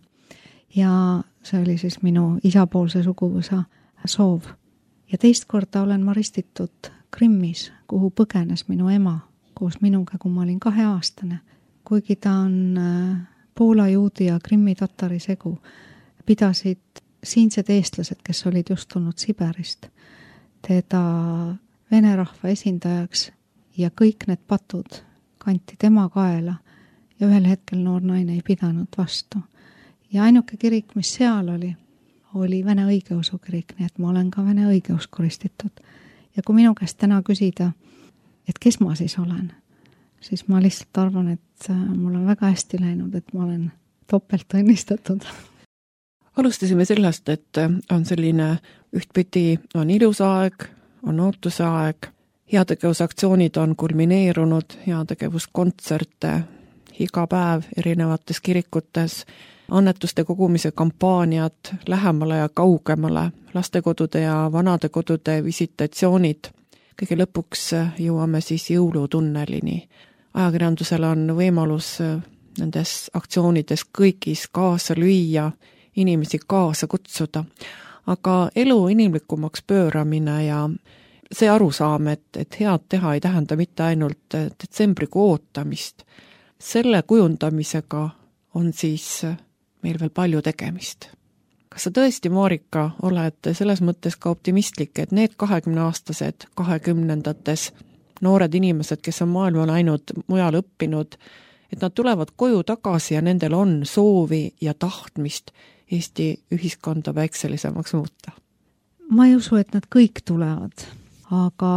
Ja see oli siis minu isapoolse suguvõsa soov. Ja teist korda olen ma ristitud Krimmis, kuhu põgenes minu ema koos minuga, kui ma olin 2-aastane. Kuigi ta on Poola juudi ja Krimmi tatari segu, pidasid siinsed eestlased, kes olid just tulnud Siberist, teda vene rahva esindajaks ja kõik need patud kanti tema kaela ja ühel hetkel noor naine ei pidanud vastu. Ja ainuke kirik, mis seal oli Vene õigeusu kirik, nii et ma olen ka Vene õigeusku ristitud. Ja kui minu käest täna küsida, et kes ma siis olen, siis ma lihtsalt arvan, et mul on väga hästi läinud, et ma olen topelt õnnistatud. Alustasime sellest, et on selline ühtpidi on ilus aeg, on ootuse aeg, heategevusaktsioonid on kulmineerunud, heategevuskontserte iga päev erinevates kirikutes, annetuste kogumise kampaaniad lähemale ja kaugemale, lastekodude ja vanadekodude visitatsioonid. Kõige lõpuks jõuame siis jõulutunnelini. Ajakirjandusel on võimalus nendes aktsioonides kõigis kaasa lüüa, inimesi kaasa kutsuda. Aga elu inimlikumaks pööramine ja see arusaam, et head teha ei tähenda mitte ainult detsembrikuu ootamist. Selle kujundamisega on siis meil veel palju tegemist. Kas sa tõesti, Marika, oled selles mõttes ka optimistlik, et need 20-aastased, 20-ndates noored inimesed, kes on maailma näinud, mujal õppinud, et nad tulevad koju tagasi ja nendel on soovi ja tahtmist Eesti ühiskonda väikselisemaks muuta? Ma ei usu, et nad kõik tulevad, aga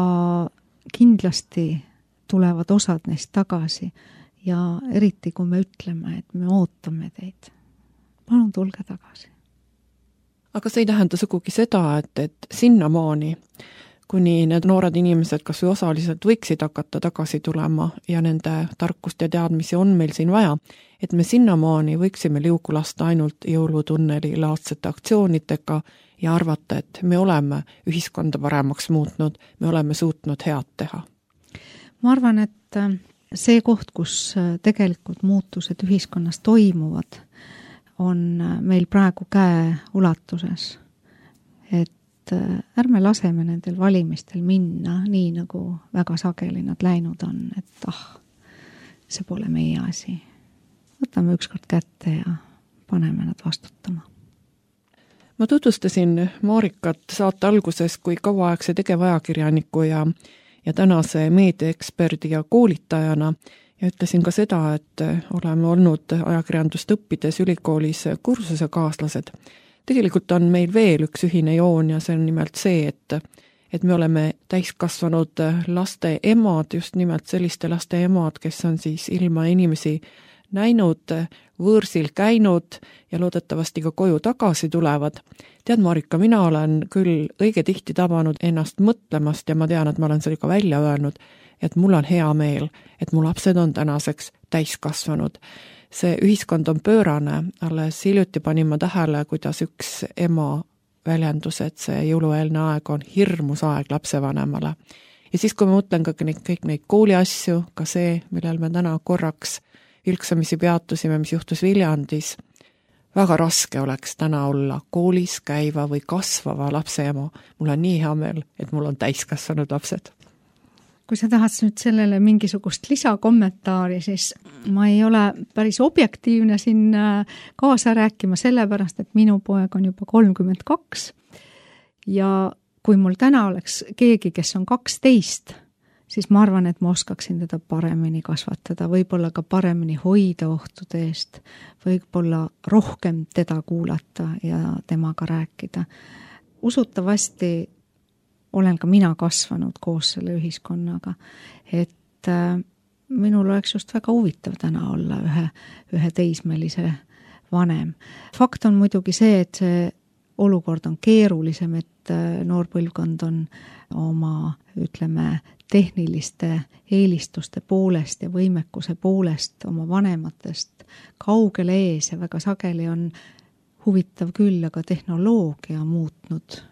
kindlasti tulevad osad neist tagasi ja eriti kui me ütleme, et me ootame teid. Palun tulge tagasi. Aga see ei tähenda sugugi seda, et sinnamaani, kuni need noored inimesed kas või osaliselt võiksid hakata tagasi tulema ja nende tarkust ja teadmisi on meil siin vaja, et me sinnamaani võiksime liugu lasta ainult jõulutunneli laadsete aktsioonidega ja arvata, et me oleme ühiskonda paremaks muutnud, me oleme suutnud head teha. Ma arvan, et see koht, kus tegelikult muutused ühiskonnas toimuvad, on meil praegu käe ulatuses. Et ärme laseme nendel valimistel minna nii, nagu väga sageli nad läinud on, et see pole meie asi. Võtame ükskord kätte ja paneme nad vastutama. Ma tutvustasin Marikat saate alguses kui kauaaegse tegevajakirjaniku ja tänase meediaeksperdi ja koolitajana ja ütlesin ka seda, et oleme olnud ajakirjandust õppides ülikoolis kursuse kaaslased. Tegelikult on meil veel üks ühine joon ja see on nimelt see, et me oleme täiskasvanud laste emad, just nimelt selliste laste emad, kes on siis ilma inimesi näinud, võõrsil käinud ja loodetavasti ka koju tagasi tulevad. Tead, Marika, mina olen küll õige tihti tabanud ennast mõtlemast ja ma tean, et ma olen seda ka välja öelnud, et mul on hea meel, et mu lapsed on tänaseks täiskasvanud. See ühiskond on pöörane, alles hiljuti panin ma tähele, kuidas üks ema väljendus, et see jõulueelne aeg on hirmus aeg lapsevanemale. Ja siis, kui ma mõtlen ka kõik neid kooliasju, ka see, millel me täna korraks vilksamisi peatusime, mis juhtus Viljandis, väga raske oleks täna olla koolis käiva või kasvava lapse ema. Mul on nii hea meel, et mul on täiskasvanud lapsed. Kui sa tahad nüüd sellele mingisugust lisakommentaari, siis ma ei ole päris objektiivne siin kaasa rääkima sellepärast, et minu poeg on juba 32 ja kui mul täna oleks keegi, kes on 12, siis ma arvan, et ma oskaksin teda paremini kasvatada, võib-olla ka paremini hoida ohtude eest, võib-olla rohkem teda kuulata ja temaga rääkida. Usutavasti olen ka mina kasvanud koos selle ühiskonnaga, et minul oleks just väga huvitav täna olla ühe teismelise vanem. Fakt on muidugi see, et see olukord on keerulisem, et noor põlvkond on oma, ütleme, tehniliste eelistuste poolest ja võimekuse poolest oma vanematest kaugele ees ja väga sageli on huvitav küll, aga tehnoloogia muutnud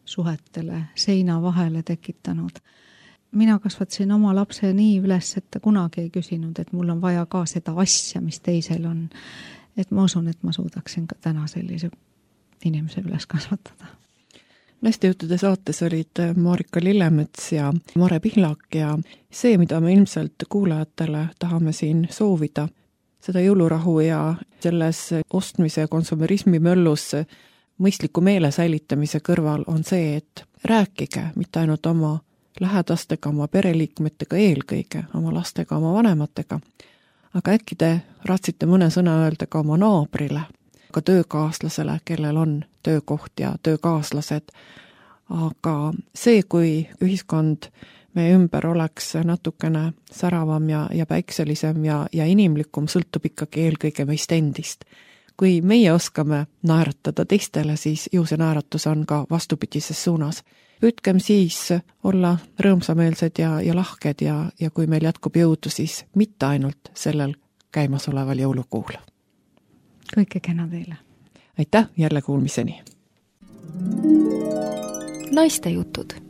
suhetele seina vahele tekitanud. Mina kasvatasin oma lapse nii üles, et ta kunagi ei küsinud, et mul on vaja ka seda asja, mis teisel on. Et ma usun, et ma suudaksin ka täna sellise inimese üles kasvatada. Naistejuttude saates olid Marika Lillemets ja Mare Pihlak ja see, mida me ilmselt kuulajatele tahame siin soovida, seda jõulurahu ja selles ostmise ja konsumerismi möllus mõistliku meele säilitamise kõrval on see, et rääkige mitte ainult oma lähedastega, oma pereliikmetega, eelkõige oma lastega, oma vanematega, aga äkki te raatsite mõne sõna öelda ka oma naabrile, ka töökaaslasele, kellel on töökoht ja töökaaslased, aga see, kui ühiskond meie ümber oleks natukene säravam ja päikselisem ja inimlikum, sõltub ikkagi eelkõige meist endist. Kui meie oskame naeratada teistele, siis ju see naeratus on ka vastupidises suunas. Püüdkem siis olla rõõmsameelsed ja lahked ja kui meil jätkub jõudu, siis mitte ainult sellel käimasoleval jõulukuul. Kõike kena teile! Aitäh, jälle kuulmiseni! Naistejutud.